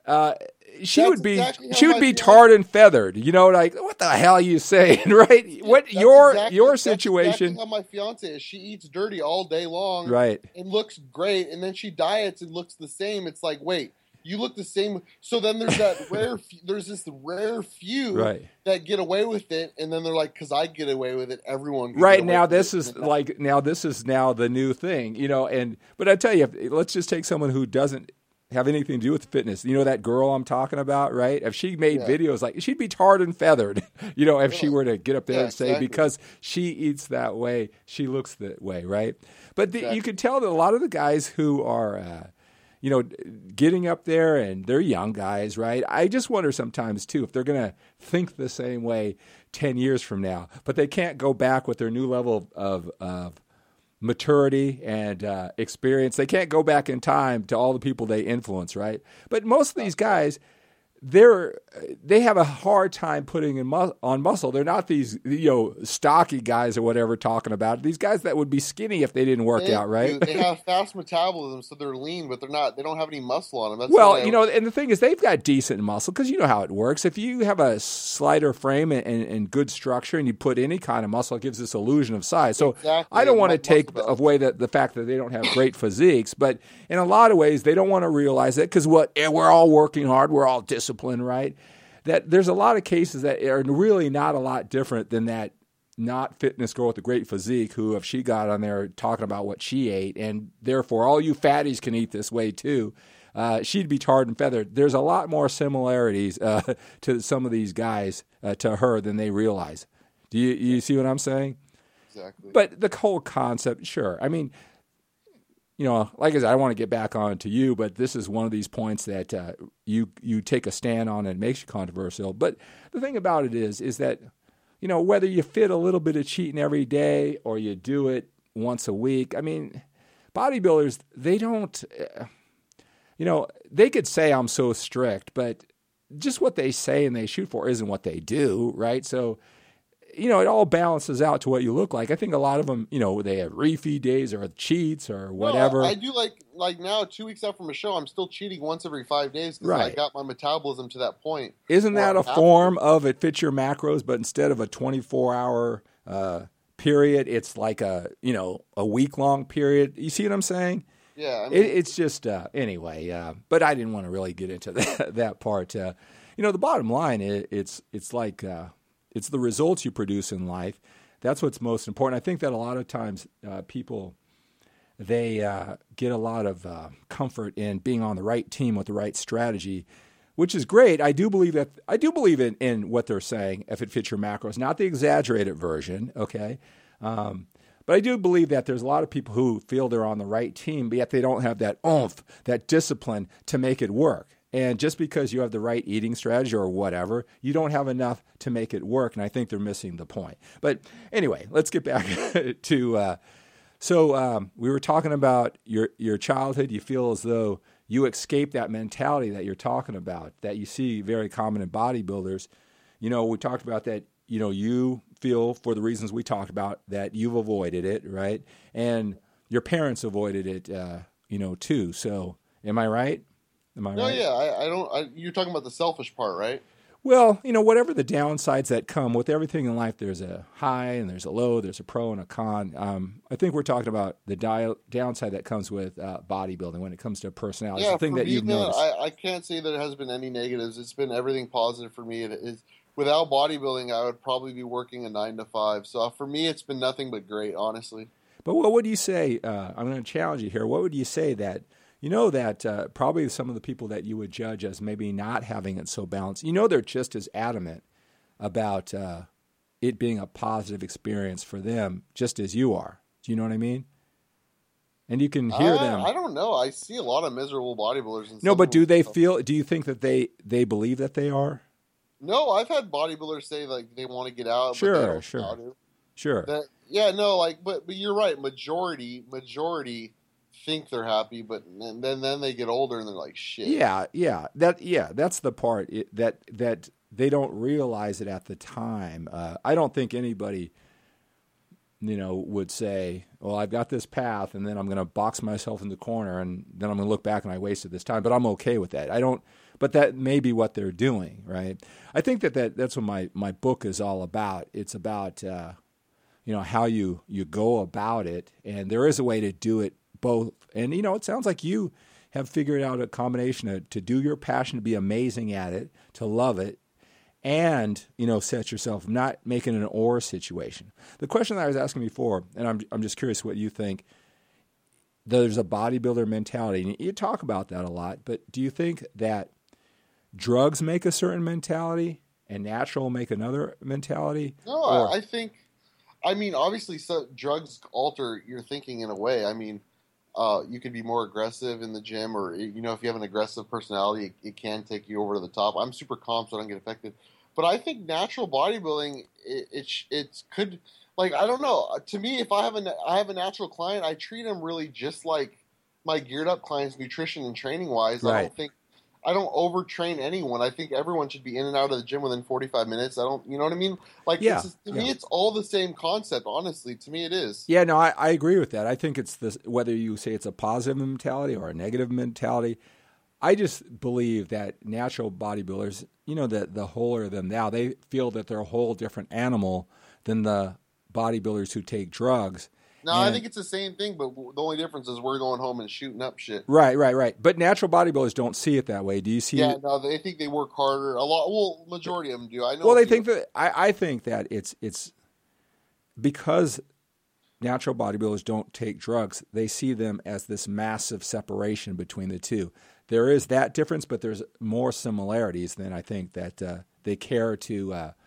She would be tarred and feathered. You know, like, what the hell are you saying, right? What your situation? Exactly how my fiance is. She eats dirty all day long, right? And looks great, and then she diets and looks the same. It's like, wait, you look the same. So then there's that there's this rare few that get away with it, and then they're like, because I get away with it, everyone can right get away now. With this it. is now the new thing, you know. But I tell you, let's just take someone who doesn't have anything to do with fitness. You know that girl I'm talking about, right? If she made videos, like, she'd be tarred and feathered, you know, if she were to get up there and say, because she eats that way, she looks that way, right? But you could tell that a lot of the guys who are, you know, getting up there, and they're young guys, right? I just wonder sometimes, too, if they're going to think the same way 10 years from now, but they can't go back with their new level of maturity and experience. They can't go back in time to all the people they influence, right? But most of these guys, they have a hard time putting on muscle. They're not these, you know, stocky guys or whatever talking about. These guys that would be skinny if they didn't work out, right? They have fast metabolism, so they're lean, but they don't have any muscle on them. That's well, you know, and the thing is, they've got decent muscle, because you know how it works. If you have a slighter frame and good structure, and you put any kind of muscle, it gives this illusion of size. So I don't want to take away the fact that they don't have great physiques, but in a lot of ways, they don't want to realize it, because we're all working hard, we're all disciplined, right? That there's a lot of cases that are really not a lot different than that not fitness girl with a great physique who, if she got on there talking about what she ate, and therefore all you fatties can eat this way too, she'd be tarred and feathered. There's a lot more similarities to some of these guys to her than they realize. Do you see what I'm saying? Exactly. But the whole concept, sure. I mean, like I said, I want to get back on to you, but this is one of these points that you take a stand on and it makes you controversial. But the thing about it is that, whether you fit a little bit of cheating every day or you do it once a week, I mean, bodybuilders, they don't, they could say I'm so strict, but just what they say and they shoot for isn't what they do, right? So, it all balances out to what you look like. I think a lot of them, they have refeed days or cheats or whatever. No, I do like now 2 weeks out from a show, I'm still cheating once every 5 days because Right. I got my metabolism to that point. Isn't that a form of it fits your macros, but instead of a 24-hour period, it's like a week-long period? You see what I'm saying? Yeah. I mean, It's just, anyway, but I didn't want to really get into that part. The bottom line, it's like... it's the results you produce in life. That's what's most important. I think that a lot of times people, they get a lot of comfort in being on the right team with the right strategy, which is great. I do believe in what they're saying, if it fits your macros, not the exaggerated version, okay? But I do believe that there's a lot of people who feel they're on the right team, but yet they don't have that oomph, that discipline to make it work. And just because you have the right eating strategy or whatever, you don't have enough to make it work. And I think they're missing the point. But anyway, let's get back to, so we were talking about your childhood. You feel as though you escaped that mentality that you're talking about, that you see very common in bodybuilders. We talked about that, you feel for the reasons we talked about that you've avoided it, right? And your parents avoided it, too. So am I right? Am I right? No, yeah, I don't. You're talking about the selfish part, right? Well, whatever the downsides that come with everything in life, there's a high and there's a low, there's a pro and a con. I think we're talking about the downside that comes with bodybuilding when it comes to personality. Yeah, the thing that you've noticed. I can't say that it has been any negatives. It's been everything positive for me. It is without bodybuilding, I would probably be working a 9 to 5. So for me, it's been nothing but great, honestly. But what would you say? I'm going to challenge you here. What would you say that? That probably some of the people that you would judge as maybe not having it so balanced, they're just as adamant about it being a positive experience for them, just as you are. Do you know what I mean? And you can hear them. I don't know. I see a lot of miserable bodybuilders. No, but do you think that they believe that they are? No, I've had bodybuilders say like they want to get out. Sure, but they don't sure. know how to. Sure. But you're right. Majority think they're happy, but then they get older and they're like, shit. Yeah. That's the part that they don't realize it at the time. I don't think anybody, would say, well, I've got this path and then I'm going to box myself in the corner and then I'm going to look back and I wasted this time, but I'm okay with that. But that may be what they're doing, right? I think that's what my book is all about. It's about, how you go about it, and there is a way to do it both. And, it sounds like you have figured out a combination to do your passion, to be amazing at it, to love it, and, set yourself, not making an or situation. The question that I was asking before, and I'm just curious what you think, there's a bodybuilder mentality. And you talk about that a lot, but do you think that drugs make a certain mentality and natural make another mentality? No, I think, obviously drugs alter your thinking in a way. You could be more aggressive in the gym, or, if you have an aggressive personality, it can take you over to the top. I'm super calm, so I don't get affected. But I think natural bodybuilding, it could, I don't know. To me, if I have a natural client, I treat him really just like my geared up clients, nutrition and training wise. Right. I don't overtrain anyone. I think everyone should be in and out of the gym within 45 minutes. You know what I mean? To me, it's all the same concept, honestly. To me, it is. Yeah, no, I agree with that. I think it's this, whether you say it's a positive mentality or a negative mentality, I just believe that natural bodybuilders, the wholer than thou, they feel that they're a whole different animal than the bodybuilders who take drugs. No, I think it's the same thing, but the only difference is we're going home and shooting up shit. Right. But natural bodybuilders don't see it that way. Do you see? Yeah, no, they think they work harder. A lot. Well, majority of them do. I know. Well, they think that. I think that it's because natural bodybuilders don't take drugs. They see them as this massive separation between the two. There is that difference, but there's more similarities than I think that they care to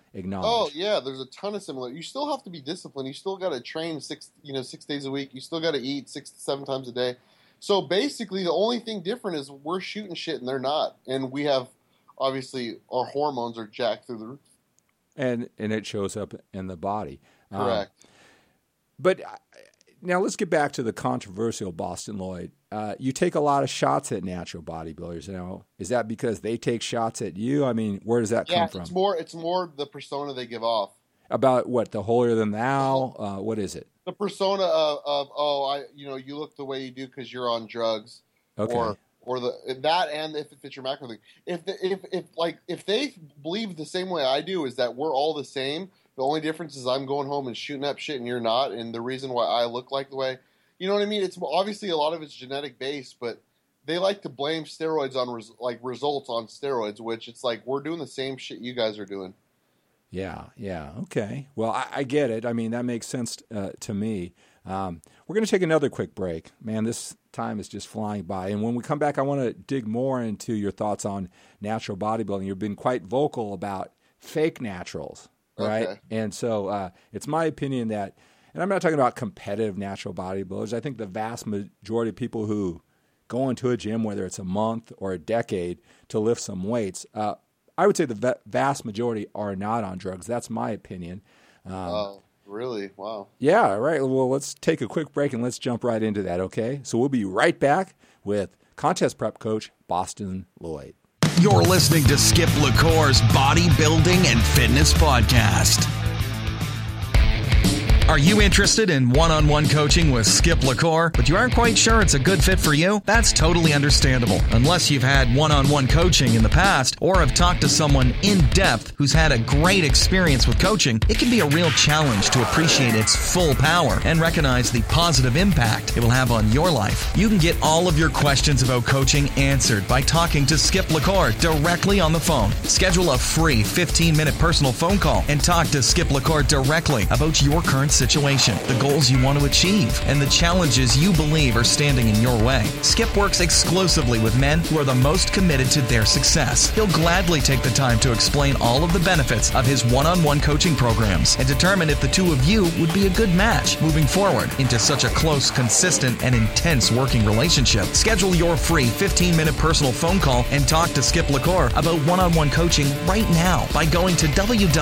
acknowledge. Oh yeah, there's a ton of similar. You still have to be disciplined. You still got to train 6 days a week. You still got to eat 6 to 7 times a day. So basically, the only thing different is we're shooting shit and they're not, and we have obviously our hormones are jacked through the roof. And it shows up in the body. Correct. But now let's get back to the controversial Boston Lloyd. You take a lot of shots at natural bodybuilders. Is that because they take shots at you? I mean, where does that come from? It's more the persona they give off. About what, the holier than thou? What is it? The persona of you look the way you do because you're on drugs. Okay. Or that, and if it fits your macro thing. If they believe the same way I do, is that we're all the same. The only difference is I'm going home and shooting up shit and you're not. And the reason why I look like the way, you know what I mean? It's obviously a lot of it's genetic based, but they like to blame steroids on results on steroids, which it's like we're doing the same shit you guys are doing. Yeah. Okay. Well, I get it. I mean, that makes sense to me. We're going to take another quick break. Man, this time is just flying by. And when we come back, I want to dig more into your thoughts on natural bodybuilding. You've been quite vocal about fake naturals, right? Okay. And so it's my opinion that, and I'm not talking about competitive natural bodybuilders. I think the vast majority of people who go into a gym, whether it's a month or a decade, to lift some weights, I would say the vast majority are not on drugs. That's my opinion. Really? Wow. Yeah, right. Well, let's take a quick break and let's jump right into that, okay? So we'll be right back with contest prep coach Boston Lloyd. You're listening to Skip LaCour's Bodybuilding and Fitness Podcast. Are you interested in one-on-one coaching with Skip LaCour, but you aren't quite sure it's a good fit for you? That's totally understandable. Unless you've had one-on-one coaching in the past or have talked to someone in depth who's had a great experience with coaching, it can be a real challenge to appreciate its full power and recognize the positive impact it will have on your life. You can get all of your questions about coaching answered by talking to Skip LaCour directly on the phone. Schedule a free 15-minute personal phone call and talk to Skip LaCour directly about your current situation, the goals you want to achieve, and the challenges you believe are standing in your way. Skip works exclusively with men who are the most committed to their success. He'll gladly take the time to explain all of the benefits of his one-on-one coaching programs and determine if the two of you would be a good match moving forward into such a close, consistent, and intense working relationship. Schedule your free 15-minute personal phone call and talk to Skip LaCour about one-on-one coaching right now by going to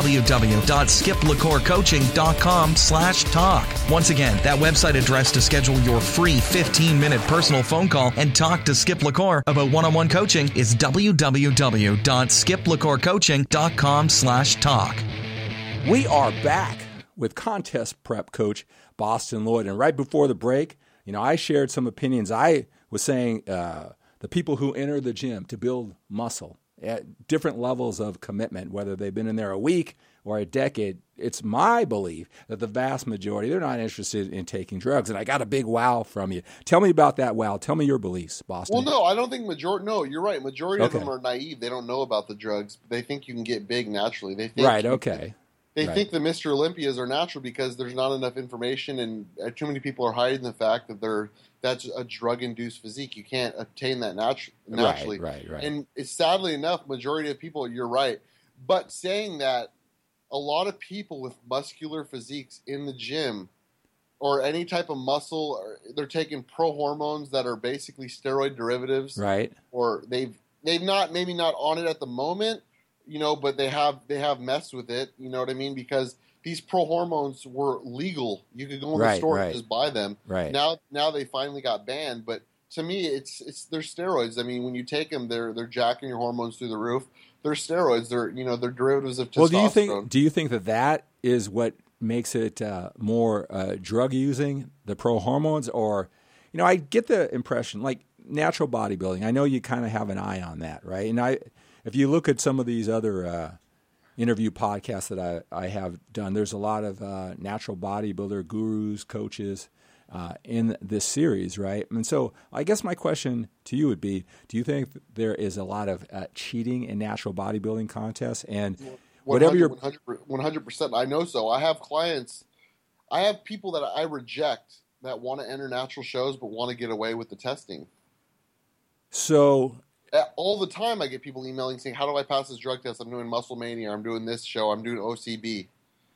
www.skiplacourcoaching.com/talk. Once again, that website address to schedule your free 15-minute personal phone call and talk to Skip LaCour about one-on-one coaching is www.skiplacourcoaching.com/talk. We are back with contest prep coach Boston Lloyd. And right before the break, I shared some opinions. I was saying the people who enter the gym to build muscle at different levels of commitment, whether they've been in there a week or a decade, it's my belief that the vast majority, they're not interested in taking drugs. And I got a big wow from you. Tell me about that wow. Tell me your beliefs, Boston. Well, no, I don't think no, you're right. Majority of them are naive. They don't know about the drugs. They think you can get big naturally. They think They think the Mr. Olympias are natural because there's not enough information and too many people are hiding the fact that that's a drug-induced physique. You can't attain that naturally. Right. And it's, sadly enough, majority of people, you're right. But saying that, a lot of people with muscular physiques in the gym or any type of muscle, they're taking pro hormones that are basically steroid derivatives. Right. Or they've not, maybe not on it at the moment, but they have messed with it. You know what I mean? Because these pro hormones were legal. You could go in the store and just buy them. Right. Now they finally got banned. But to me, they're steroids. I mean, when you take them, they're jacking your hormones through the roof. They're steroids. They're derivatives of testosterone. Well, do you think that is what makes it more drug using, the pro hormones, or I get the impression like natural bodybuilding. I know you kind of have an eye on that, right? And if you look at some of these other interview podcasts that I have done, there's a lot of natural bodybuilder gurus, coaches in this series, right? And so I guess my question to you would be, do you think there is a lot of cheating in natural bodybuilding contests? And whatever your 100%, I know so. I have clients, I have people that I reject that want to enter natural shows but want to get away with the testing. So All the time I get people emailing saying, how do I pass this drug test? I'm doing Muscle Mania, I'm doing this show, I'm doing OCB.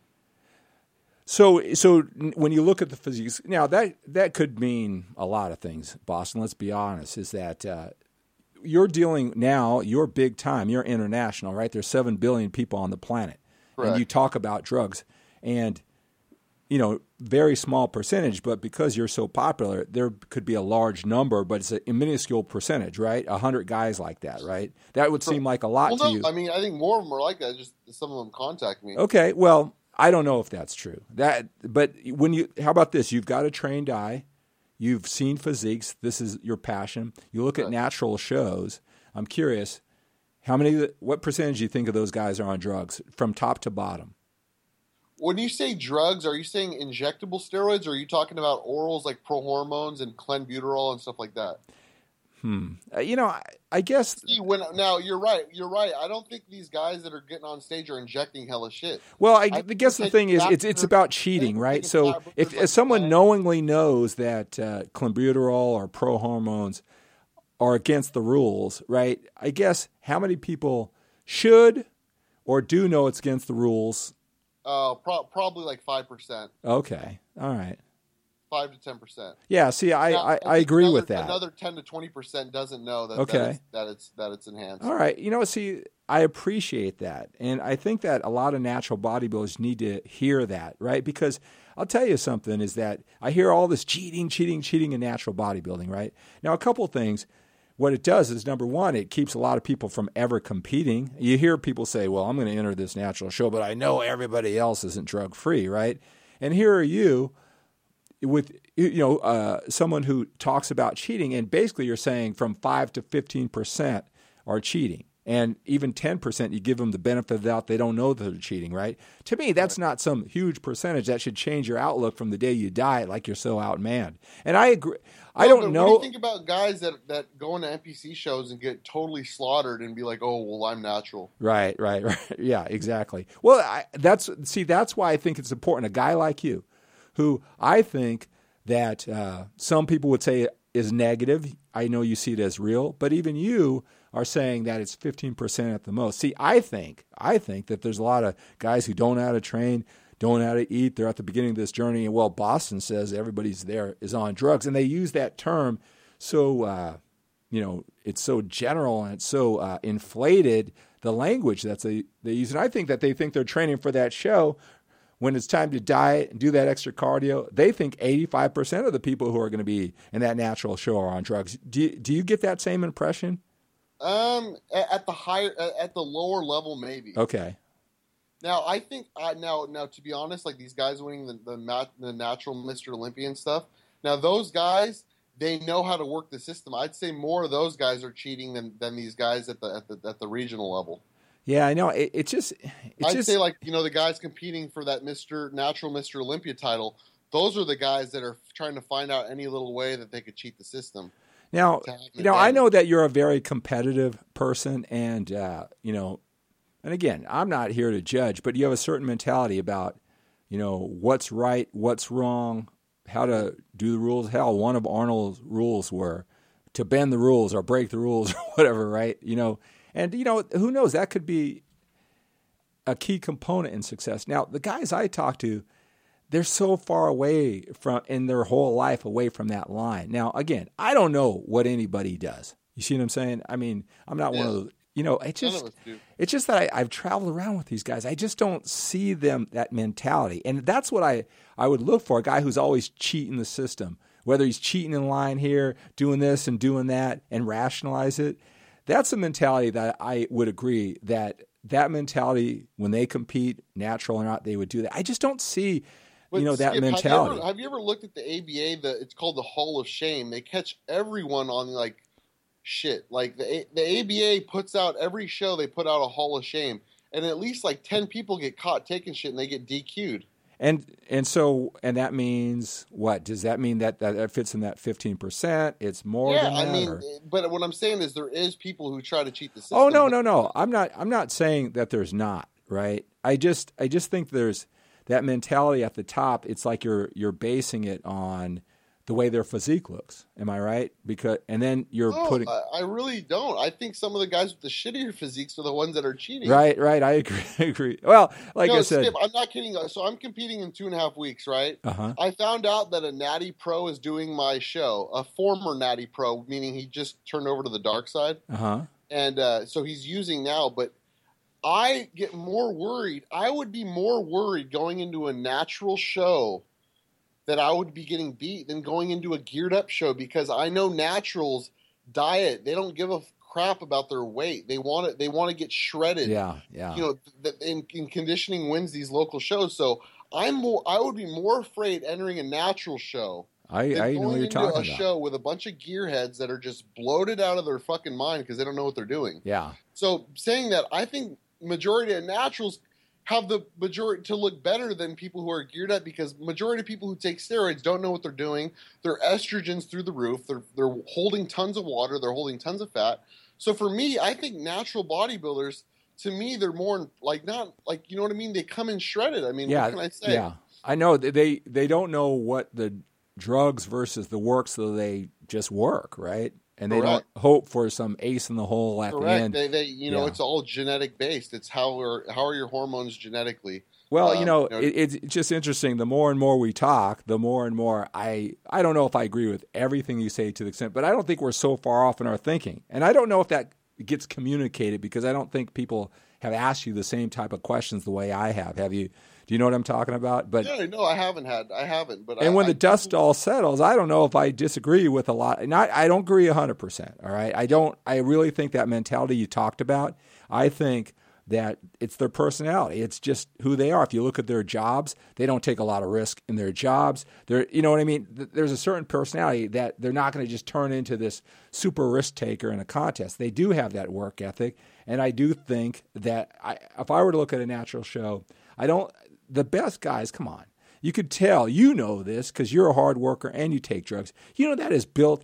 So when you look at the physiques, now that could mean a lot of things, Boston, let's be honest, is that you're dealing now, you're big time, you're international, right? There's 7 billion people on the planet. Correct. And you talk about drugs and, very small percentage, but because you're so popular, there could be a large number, but it's a minuscule percentage, right? 100 guys like that, right? That would seem like a lot to you. I mean, I think more of them are like that. Just some of them contact me. Okay, well, I don't know if that's true. But how about this? You've got a trained eye. You've seen physiques. This is your passion. You look at natural shows. I'm curious, what percentage do you think of those guys are on drugs from top to bottom? When you say drugs, are you saying injectable steroids, or are you talking about orals like prohormones and clenbuterol and stuff like that? I guess. See, now you're right. I don't think these guys that are getting on stage are injecting hella shit. Well, I guess the thing is, it's about cheating, right? So if someone knowingly knows that clenbuterol or prohormones are against the rules, right? I guess how many people should or do know it's against the rules? Probably like 5%. Okay, all right. 5 to 10%. Yeah, see, I agree with that. Another 10 to 20% doesn't know that it's enhanced. All right, see, I appreciate that, and I think that a lot of natural bodybuilders need to hear that, right? Because I'll tell you something is that I hear all this cheating in natural bodybuilding, right? Now, a couple of things. What it does is, number one, it keeps a lot of people from ever competing. You hear people say, well, I'm going to enter this natural show, but I know everybody else isn't drug-free, right? And here are you with someone who talks about cheating, and basically you're saying from 5 to 15% are cheating. And even 10%, you give them the benefit of the doubt. They don't know that they're cheating, right? To me, that's not some huge percentage. That should change your outlook from the day you diet, like you're so outmanned. And I agree. I don't know. What do you think about guys that go into NPC shows and get totally slaughtered and be like, oh, well, I'm natural? Right. Yeah, exactly. Well, that's why I think it's important. A guy like you, who I think that some people would say is negative. I know you see it as real, but even you are saying that it's 15% at the most. See, I think that there's a lot of guys who don't know how to train, don't know how to eat. They're at the beginning of this journey, and Boston says everybody's there is on drugs, and they use that term so it's so general and it's so inflated, the language that they use. And I think that they think they're training for that show. When it's time to diet and do that extra cardio, they think 85% of the people who are going to be in that natural show are on drugs. Do you get that same impression? At the lower level, maybe. Okay. Now, I think now to be honest, like these guys winning the natural Mr. Olympia and stuff. Now, those guys, they know how to work the system. I'd say more of those guys are cheating than these guys at the regional level. Yeah, I know. I'd say, like, the guys competing for that Natural Mr. Olympia title, those are the guys that are trying to find out any little way that they could cheat the system. Now, I know that you're a very competitive person, and and again, I'm not here to judge, but you have a certain mentality about, what's right, what's wrong, how to do the rules. Hell, one of Arnold's rules were to bend the rules or break the rules or whatever, right? And, who knows, that could be a key component in success. Now, the guys I talk to, they're so far away from, in their whole life, away from that line. Now, again, I don't know what anybody does. You see what I'm saying? I mean, I'm not one of those, it's just that I've traveled around with these guys. I just don't see them, that mentality. And that's what I would look for, a guy who's always cheating the system, whether he's cheating in line here, doing this and doing that, and rationalize it. That's a mentality that I would agree that mentality, when they compete, natural or not, they would do that. I just don't see, that Skip, mentality. Have you ever looked at the ABA? It's called the Hall of Shame. They catch everyone on like shit. Like the ABA puts out every show. They put out a Hall of Shame, and at least like 10 people get caught taking shit, and they get DQ'd. And that means what? Does that mean that fits in that 15%? It's more than that? But what I'm saying is there is people who try to cheat the system. Oh, no. I'm not saying that there's not, right? I just think there's that mentality at the top. It's like you're basing it on the way their physique looks. Am I right? And then you're putting. I really don't. I think some of the guys with the shittier physiques are the ones that are cheating. Right. I agree. Well, like I said, Skip, I'm not kidding. So I'm competing in 2.5 weeks, right? I found out that a Natty Pro is doing my show. A former Natty Pro, meaning he just turned over to the dark side. And so he's using now, but I get more worried. I would be more worried going into a natural show that I would be getting beat than going into a geared up show, because I know naturals diet. They don't give a crap about their weight. They want to get shredded. Yeah. You know, in conditioning wins these local shows. So I would be more afraid entering a natural show. I know what you're talking about. A show with a bunch of gearheads that are just bloated out of their fucking mind because they don't know what they're doing. Yeah. So saying that, I think majority of naturals have the majority to look better than people who are geared up, because majority of people who take steroids don't know what they're doing. Their estrogen's through the roof. They're holding tons of water. They're holding tons of fat. So for me, I think natural bodybuilders, to me, they're more like, not like, you know what I mean? They come in shredded. I mean, what can I say? Yeah. I know they don't know what the drugs versus the work, so they just work, right? And they don't hope for some ace in the hole at the end. They it's all genetic based. It's how are your hormones genetically? Well, it's just interesting. The more and more we talk, the more and more I don't know if I agree with everything you say to the extent, but I don't think we're so far off in our thinking. And I don't know if that gets communicated, because I don't think people have asked you the same type of questions the way I have. Have you? Do you know what I'm talking about? But no, I haven't. But when the dust all settles, I don't know if I disagree with a lot. I don't agree 100%. All right, I don't. I really think that mentality you talked about. I think that it's their personality. It's just who they are. If you look at their jobs, they don't take a lot of risk in their jobs. You know what I mean? There's a certain personality that they're not going to just turn into this super risk taker in a contest. They do have that work ethic, and I do think that if I were to look at a natural show, the best guys, come on. You could tell, you know this, because you're a hard worker and you take drugs. You know that is built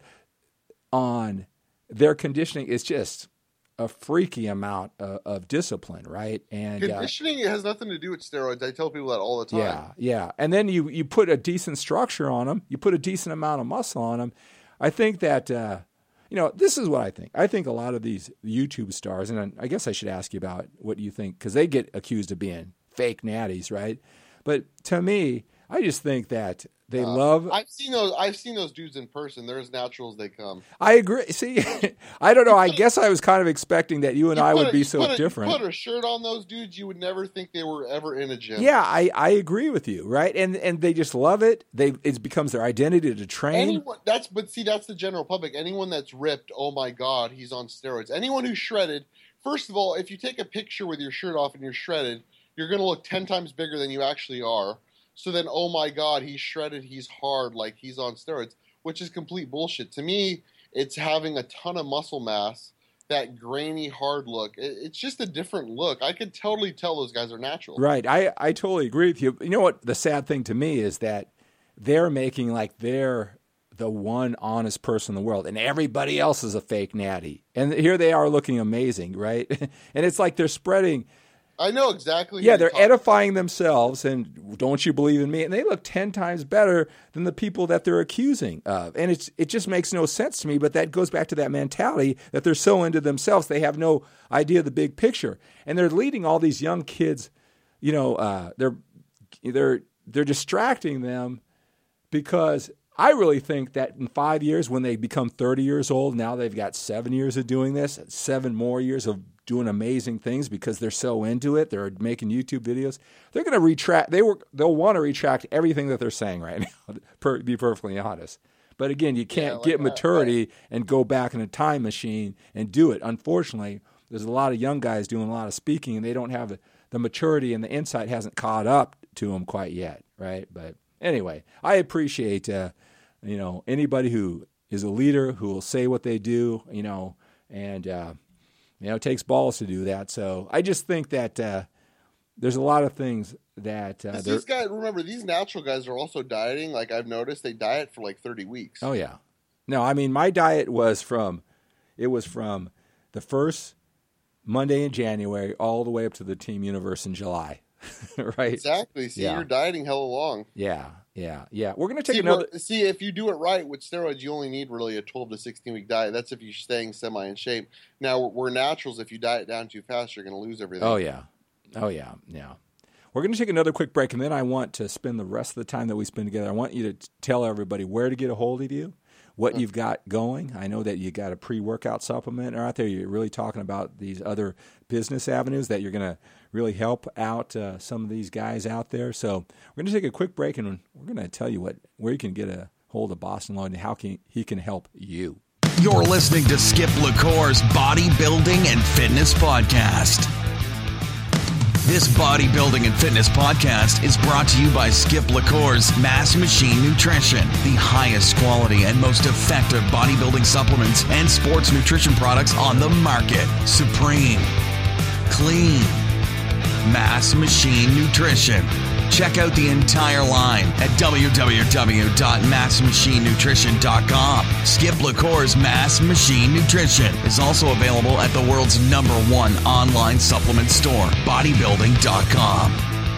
on their conditioning. It's just a freaky amount of discipline, right? And conditioning has nothing to do with steroids. I tell people that all the time. Yeah. And then you put a decent structure on them. You put a decent amount of muscle on them. I think that, this is what I think. I think a lot of these YouTube stars, and I guess I should ask you about what you think, because they get accused of being fake natties, right? But to me, I just think that they love. I've seen those dudes in person. They're as natural as they come. I agree. See, I don't know. I guess I was kind of expecting that you and I would be so different. Put a shirt on those dudes, you would never think they were ever in a gym. Yeah, I agree with you, right? And they just love it. It becomes their identity to train. That's the general public. Anyone that's ripped, oh my God, he's on steroids. Anyone who's shredded. First of all, if you take a picture with your shirt off and you're shredded, you're going to look 10 times bigger than you actually are. So then, oh my God, he's shredded, he's hard, like he's on steroids, which is complete bullshit. To me, it's having a ton of muscle mass, that grainy, hard look. It's just a different look. I could totally tell those guys are natural. Right. I totally agree with you. You know what? The sad thing to me is that they're making like they're the one honest person in the world, and everybody else is a fake natty. And here they are looking amazing, right? And it's like they're spreading... I know exactly. Yeah, they're edifying themselves, and don't you believe in me? And they look 10 times better than the people that they're accusing of. And it just makes no sense to me, but that goes back to that mentality that they're so into themselves, they have no idea of the big picture. And they're leading all these young kids, they're distracting them, because I really think that in 5 years, when they become 30 years old, now they've got 7 years of doing this, 7 more years of doing amazing things because they're so into it. They're making YouTube videos. They're going to retract. They'll want to retract everything that they're saying right now, to be perfectly honest. But again, you can't get maturity and go back in a time machine and do it. Unfortunately, there's a lot of young guys doing a lot of speaking, and they don't have the maturity, and the insight hasn't caught up to them quite yet, right? But anyway, I appreciate anybody who is a leader who will say what they do, and it takes balls to do that. So I just think that there's a lot of things that these guys. Remember, these natural guys are also dieting. Like I've noticed, they diet for like 30 weeks. Oh yeah, no, I mean my diet was from the first Monday in January all the way up to the Team Universe in July. right? Exactly. See, you're dieting hella long. Yeah. We're going to take another. See, if you do it right with steroids, you only need really a 12 to 16 week diet. That's if you're staying semi in shape. Now, we're naturals. If you diet down too fast, you're going to lose everything. Oh yeah. We're going to take another quick break, and then I want to spend the rest of the time that we spend together. I want you to tell everybody where to get a hold of you, what you've got going. I know that you got a pre-workout supplement out there. You're really talking about these other business avenues that you're going to really help out some of these guys out there. So we're going to take a quick break, and we're going to tell you where you can get a hold of Boston Lloyd and how he can help you. You're listening to Skip LaCour's Bodybuilding and Fitness Podcast. This bodybuilding and fitness podcast is brought to you by Skip LaCour's Mass Machine Nutrition, the highest quality and most effective bodybuilding supplements and sports nutrition products on the market. Supreme, clean, Mass Machine Nutrition. Check out the entire line at www.massmachinenutrition.com. Skip LaCour's Mass Machine Nutrition is also available at the world's #1 online supplement store, bodybuilding.com.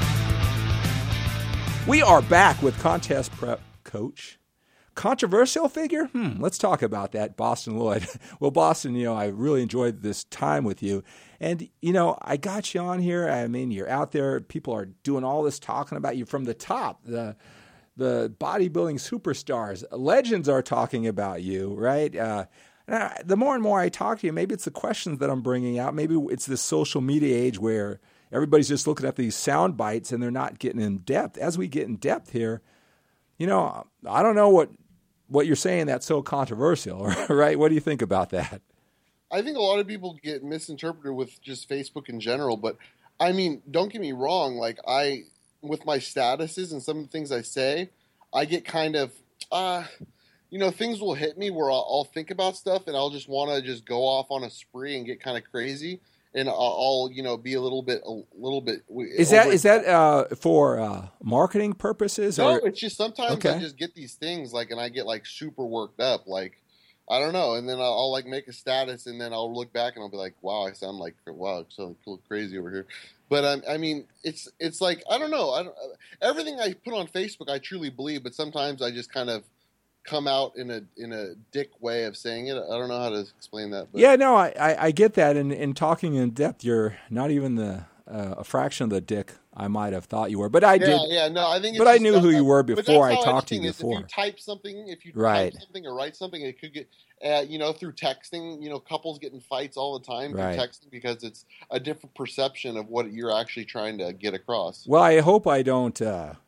We are back with contest prep coach. Controversial figure? Let's talk about that, Boston Lloyd. Well, Boston, I really enjoyed this time with you. And, I got you on here. I mean, you're out there. People are doing all this talking about you from the top. The bodybuilding superstars, legends are talking about you, right? The more and more I talk to you, maybe it's the questions that I'm bringing out. Maybe it's this social media age where everybody's just looking at these sound bites and they're not getting in depth. As we get in depth here, I don't know what you're saying that's so controversial, right? What do you think about that? I think a lot of people get misinterpreted with just Facebook in general, but I mean, don't get me wrong. Like with my statuses and some of the things I say, I get kind of, things will hit me where I'll think about stuff and I'll just want to just go off on a spree and get kind of crazy. And I'll be a little bit. Is that for marketing purposes? No, it's just sometimes I just get these things and I get super worked up, I don't know, and then I'll make a status, and then I'll look back and I'll be like, wow, I sound crazy over here. But I mean, it's like I don't know. Everything I put on Facebook, I truly believe, but sometimes I just kind of come out in a dick way of saying it. I don't know how to explain that. But. Yeah, no, I get that. And in talking in depth, you're not even a fraction of the dick I might have thought you were. But I did. Yeah, no, I think. But I knew who you were before I talked to you before. If you type something, right. type something or write something, it could get, through texting. Couples get in fights all the time through texting because it's a different perception of what you're actually trying to get across. Well, I hope I don't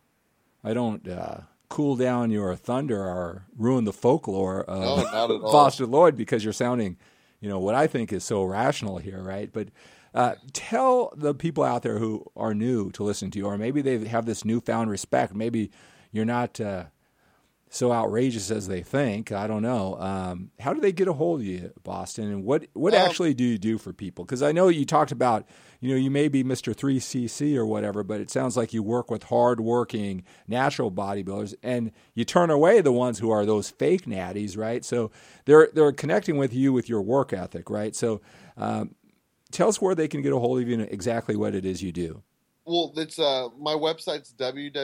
cool down your thunder or ruin the folklore of Boston Lloyd because you're sounding, what I think is so rational here, right? But tell the people out there who are new to listen to you, or maybe they have this newfound respect. Maybe you're not so outrageous as they think. I don't know. How do they get a hold of you, Boston? And what actually do you do for people? Because I know you talked about, you may be Mr. 3cc or whatever, but it sounds like you work with hard-working natural bodybuilders, and you turn away the ones who are those fake natties, right? So they're connecting with you with your work ethic, right? So tell us where they can get a hold of you and exactly what it is you do. Well, it's my website's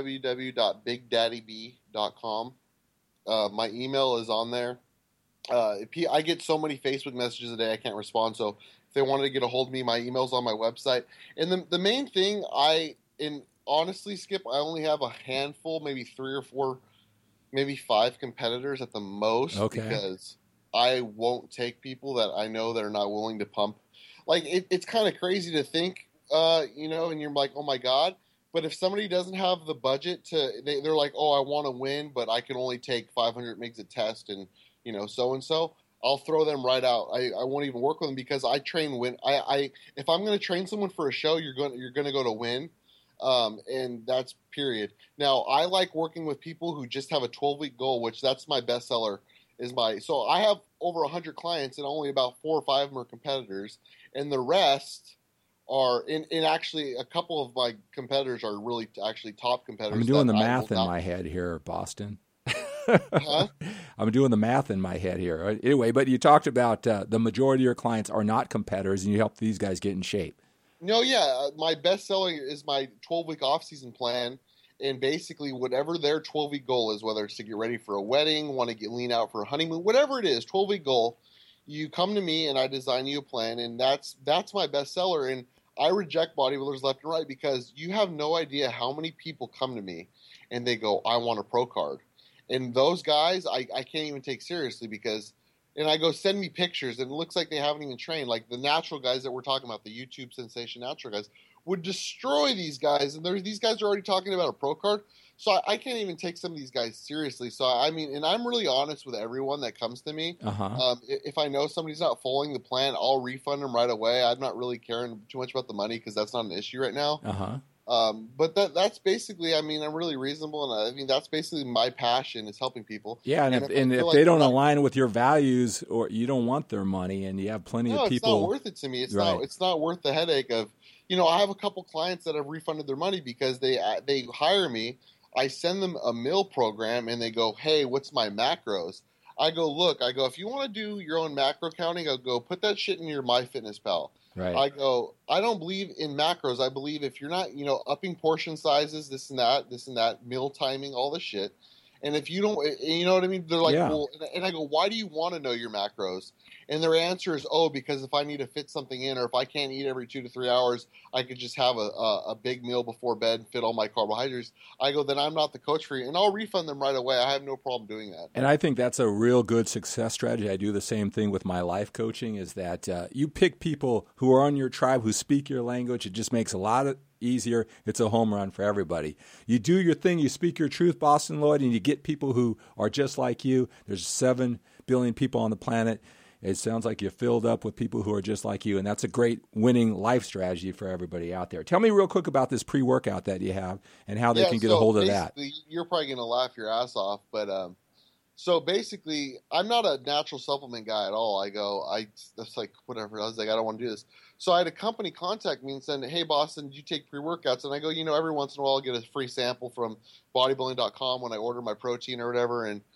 www.bigdaddyb.com. My email is on there. I get so many Facebook messages a day I can't respond, so if they wanted to get a hold of me, my email's on my website. And the main thing, honestly, Skip, I only have a handful, maybe 3 or 4, maybe 5 competitors at the most, because I won't take people that I know that are not willing to pump. It's kind of crazy to think, and you're like, oh my God. But if somebody doesn't have the budget they're like, oh, I want to win, but I can only take 500 mgs a test and, so-and-so, I'll throw them right out. I won't even work with them because I train win. If I'm going to train someone for a show, you're going to go to win. And that's period. Now, I like working with people who just have a 12-week goal, which that's my bestseller. So I have over 100 clients and only about 4 or 5 of them are competitors. And the rest are in actually a couple of my competitors are really actually top competitors. I'm doing the math in my head here, Boston. Huh? I'm doing the math in my head here. Anyway, but you talked about the majority of your clients are not competitors and you help these guys get in shape. No, yeah. My best selling is my 12-week off-season plan. And basically, whatever their 12-week goal is, whether it's to get ready for a wedding, want to get lean out for a honeymoon, whatever it is, 12-week goal, you come to me and I design you a plan, and that's my best seller. And I reject bodybuilders left and right because you have no idea how many people come to me and they go, I want a pro card. And those guys, I can't even take seriously because – and I go, send me pictures, and it looks like they haven't even trained. Like the natural guys that we're talking about, the YouTube sensation natural guys, would destroy these guys, and these guys are already talking about a pro card. So I can't even take some of these guys seriously. So I mean, and I'm really honest with everyone that comes to me. If I know somebody's not following the plan, I'll refund them right away. I'm not really caring too much about the money because that's not an issue right now. But that's basically, I mean, I'm really reasonable, and I mean that's basically my passion is helping people. Yeah, and if they don't align with your values, or you don't want their money, and you have plenty of people, it's not worth it to me. It's not worth the headache of. I have a couple clients that have refunded their money because they hire me. I send them a meal program, and they go, hey, what's my macros? I go, look, if you want to do your own macro counting, I'll go put that shit in your MyFitnessPal. Right. I go, I don't believe in macros. I believe if you're not, upping portion sizes, this and that, meal timing, all this shit. And if you don't, you know what I mean? They're like, well, and I go, why do you want to know your macros? And their answer is, because if I need to fit something in, or if I can't eat every 2 to 3 hours, I could just have a big meal before bed and fit all my carbohydrates. I go, then I'm not the coach for you. And I'll refund them right away. I have no problem doing that. And I think that's a real good success strategy. I do the same thing with my life coaching, is that you pick people who are on your tribe, who speak your language. It just makes a lot easier. It's a home run for everybody. You do your thing, you speak your truth, Boston Lloyd, and you get people who are just like you. There's 7 billion people on the planet. It sounds like you're filled up with people who are just like you, and that's a great winning life strategy for everybody out there. Tell me real quick about this pre-workout that you have and how they can get a hold of that. You're probably going to laugh your ass off, but so basically, I'm not a natural supplement guy at all. That's like, whatever. I was like, I don't want to do this. So I had a company contact me and said, hey, Boston, do you take pre-workouts? And I go, every once in a while I'll get a free sample from bodybuilding.com when I order my protein or whatever. And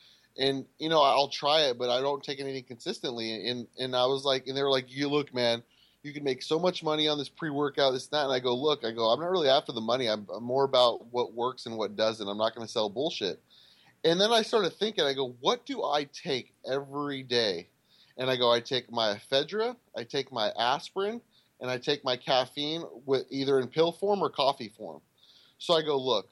I'll try it, but I don't take anything consistently. And I was like, and they were like, you look, man, you can make so much money on this pre-workout, this and that. And I go, I'm not really after the money. I'm more about what works and what doesn't. I'm not going to sell bullshit. And then I started thinking, I go, what do I take every day? And I go, I take my ephedra, I take my aspirin, and I take my caffeine with either in pill form or coffee form. So I go,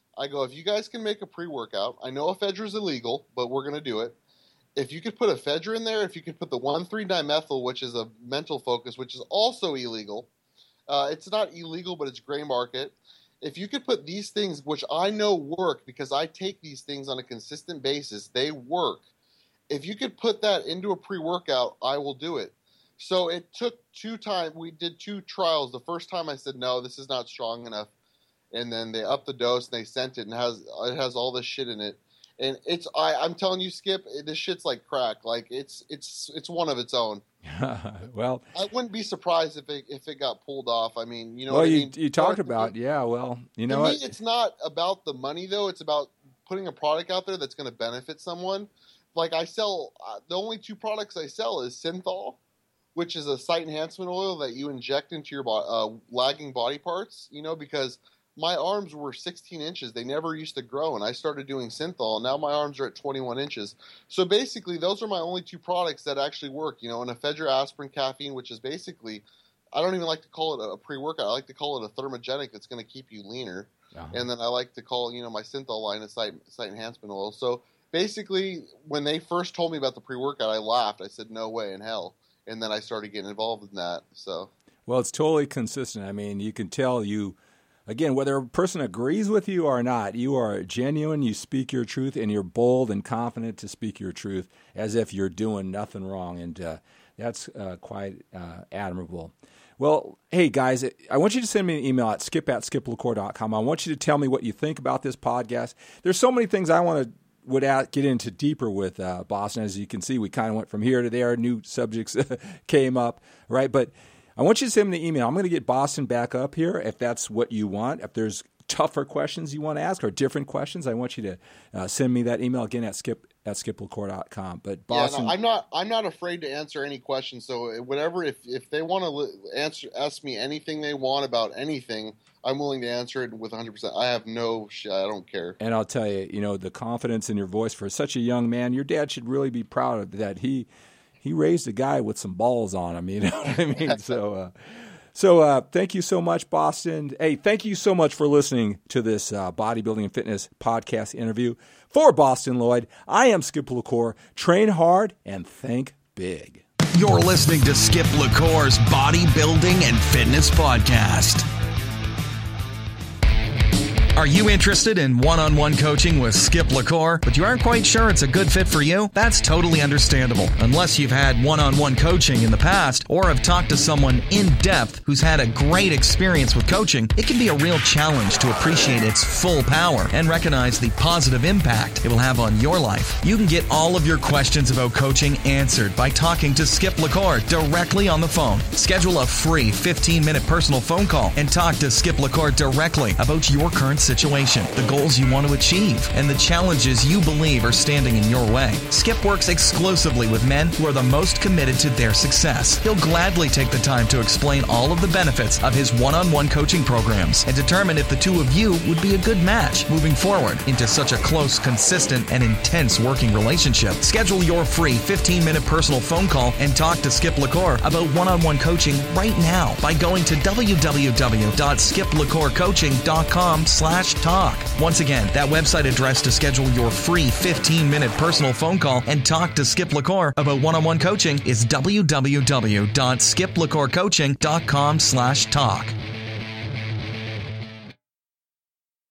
if you guys can make a pre-workout, I know ephedra is illegal, but we're going to do it. If you could put ephedra in there, if you could put the 1,3-dimethyl, which is a mental focus, which is also illegal. It's not illegal, but it's gray market. If you could put these things, which I know work because I take these things on a consistent basis, they work. If you could put that into a pre-workout, I will do it. So it took 2 times. We did 2 trials. The first time I said, no, this is not strong enough. And then they upped the dose and they sent it, and it has all this shit in it. And I'm telling you, Skip, this shit's like crack. Like it's one of its own. Well, I wouldn't be surprised if it got pulled off. I mean, what I mean? You talked about, well, you know what? To me, it's not about the money though. It's about putting a product out there that's going to benefit someone. Like I sell, the only 2 products I sell is Synthol, which is a site enhancement oil that you inject into your lagging body parts. Because my arms were 16 inches. They never used to grow, and I started doing Synthol, and now my arms are at 21 inches. So basically, those are my only 2 products that actually work. An ephedra, aspirin, caffeine, which is basically, I don't even like to call it a pre-workout. I like to call it a thermogenic that's going to keep you leaner. And then I like to call, my Synthol line a site enhancement oil. So basically, when they first told me about the pre-workout, I laughed. I said, no way in hell. And then I started getting involved in that. So, well, it's totally consistent. I mean, you can tell again, whether a person agrees with you or not, you are genuine, you speak your truth, and you're bold and confident to speak your truth as if you're doing nothing wrong. And that's quite admirable. Well, hey, guys, I want you to send me an email at skip@skiplacour.com. I want you to tell me what you think about this podcast. There's so many things I would get into deeper with Boston. As you can see, we kind of went from here to there. New subjects came up, right? But I want you to send me an email. I'm going to get Boston back up here if that's what you want. If there's tougher questions you want to ask or different questions, I want you to send me that email again at skiplacour.com. But Boston, I'm not afraid to answer any questions. So whatever, if they want to ask me anything they want about anything, I'm willing to answer it with 100%. I have no shit. I don't care. And I'll tell you, the confidence in your voice for such a young man, your dad should really be proud of that. He raised a guy with some balls on him. You know what I mean? So thank you so much, Boston. Hey, thank you so much for listening to this bodybuilding and fitness podcast interview. For Boston Lloyd, I am Skip LaCour. Train hard and think big. You're listening to Skip LaCour's Bodybuilding and Fitness Podcast. Are you interested in one-on-one coaching with Skip LaCour, but you aren't quite sure it's a good fit for you? That's totally understandable. Unless you've had one-on-one coaching in the past or have talked to someone in depth who's had a great experience with coaching, it can be a real challenge to appreciate its full power and recognize the positive impact it will have on your life. You can get all of your questions about coaching answered by talking to Skip LaCour directly on the phone. Schedule a free 15-minute personal phone call and talk to Skip LaCour directly about your current situation, the goals you want to achieve, and the challenges you believe are standing in your way. Skip works exclusively with men who are the most committed to their success. He'll gladly take the time to explain all of the benefits of his one-on-one coaching programs and determine if the two of you would be a good match moving forward into such a close, consistent, and intense working relationship. Schedule your free 15-minute personal phone call and talk to Skip LaCour about one-on-one coaching right now by going to www.skiplacourcoaching.com/talk. Once again, that website address to schedule your free 15-minute personal phone call and talk to Skip LaCour about one-on-one coaching is www.skiplacourcoaching.com/talk.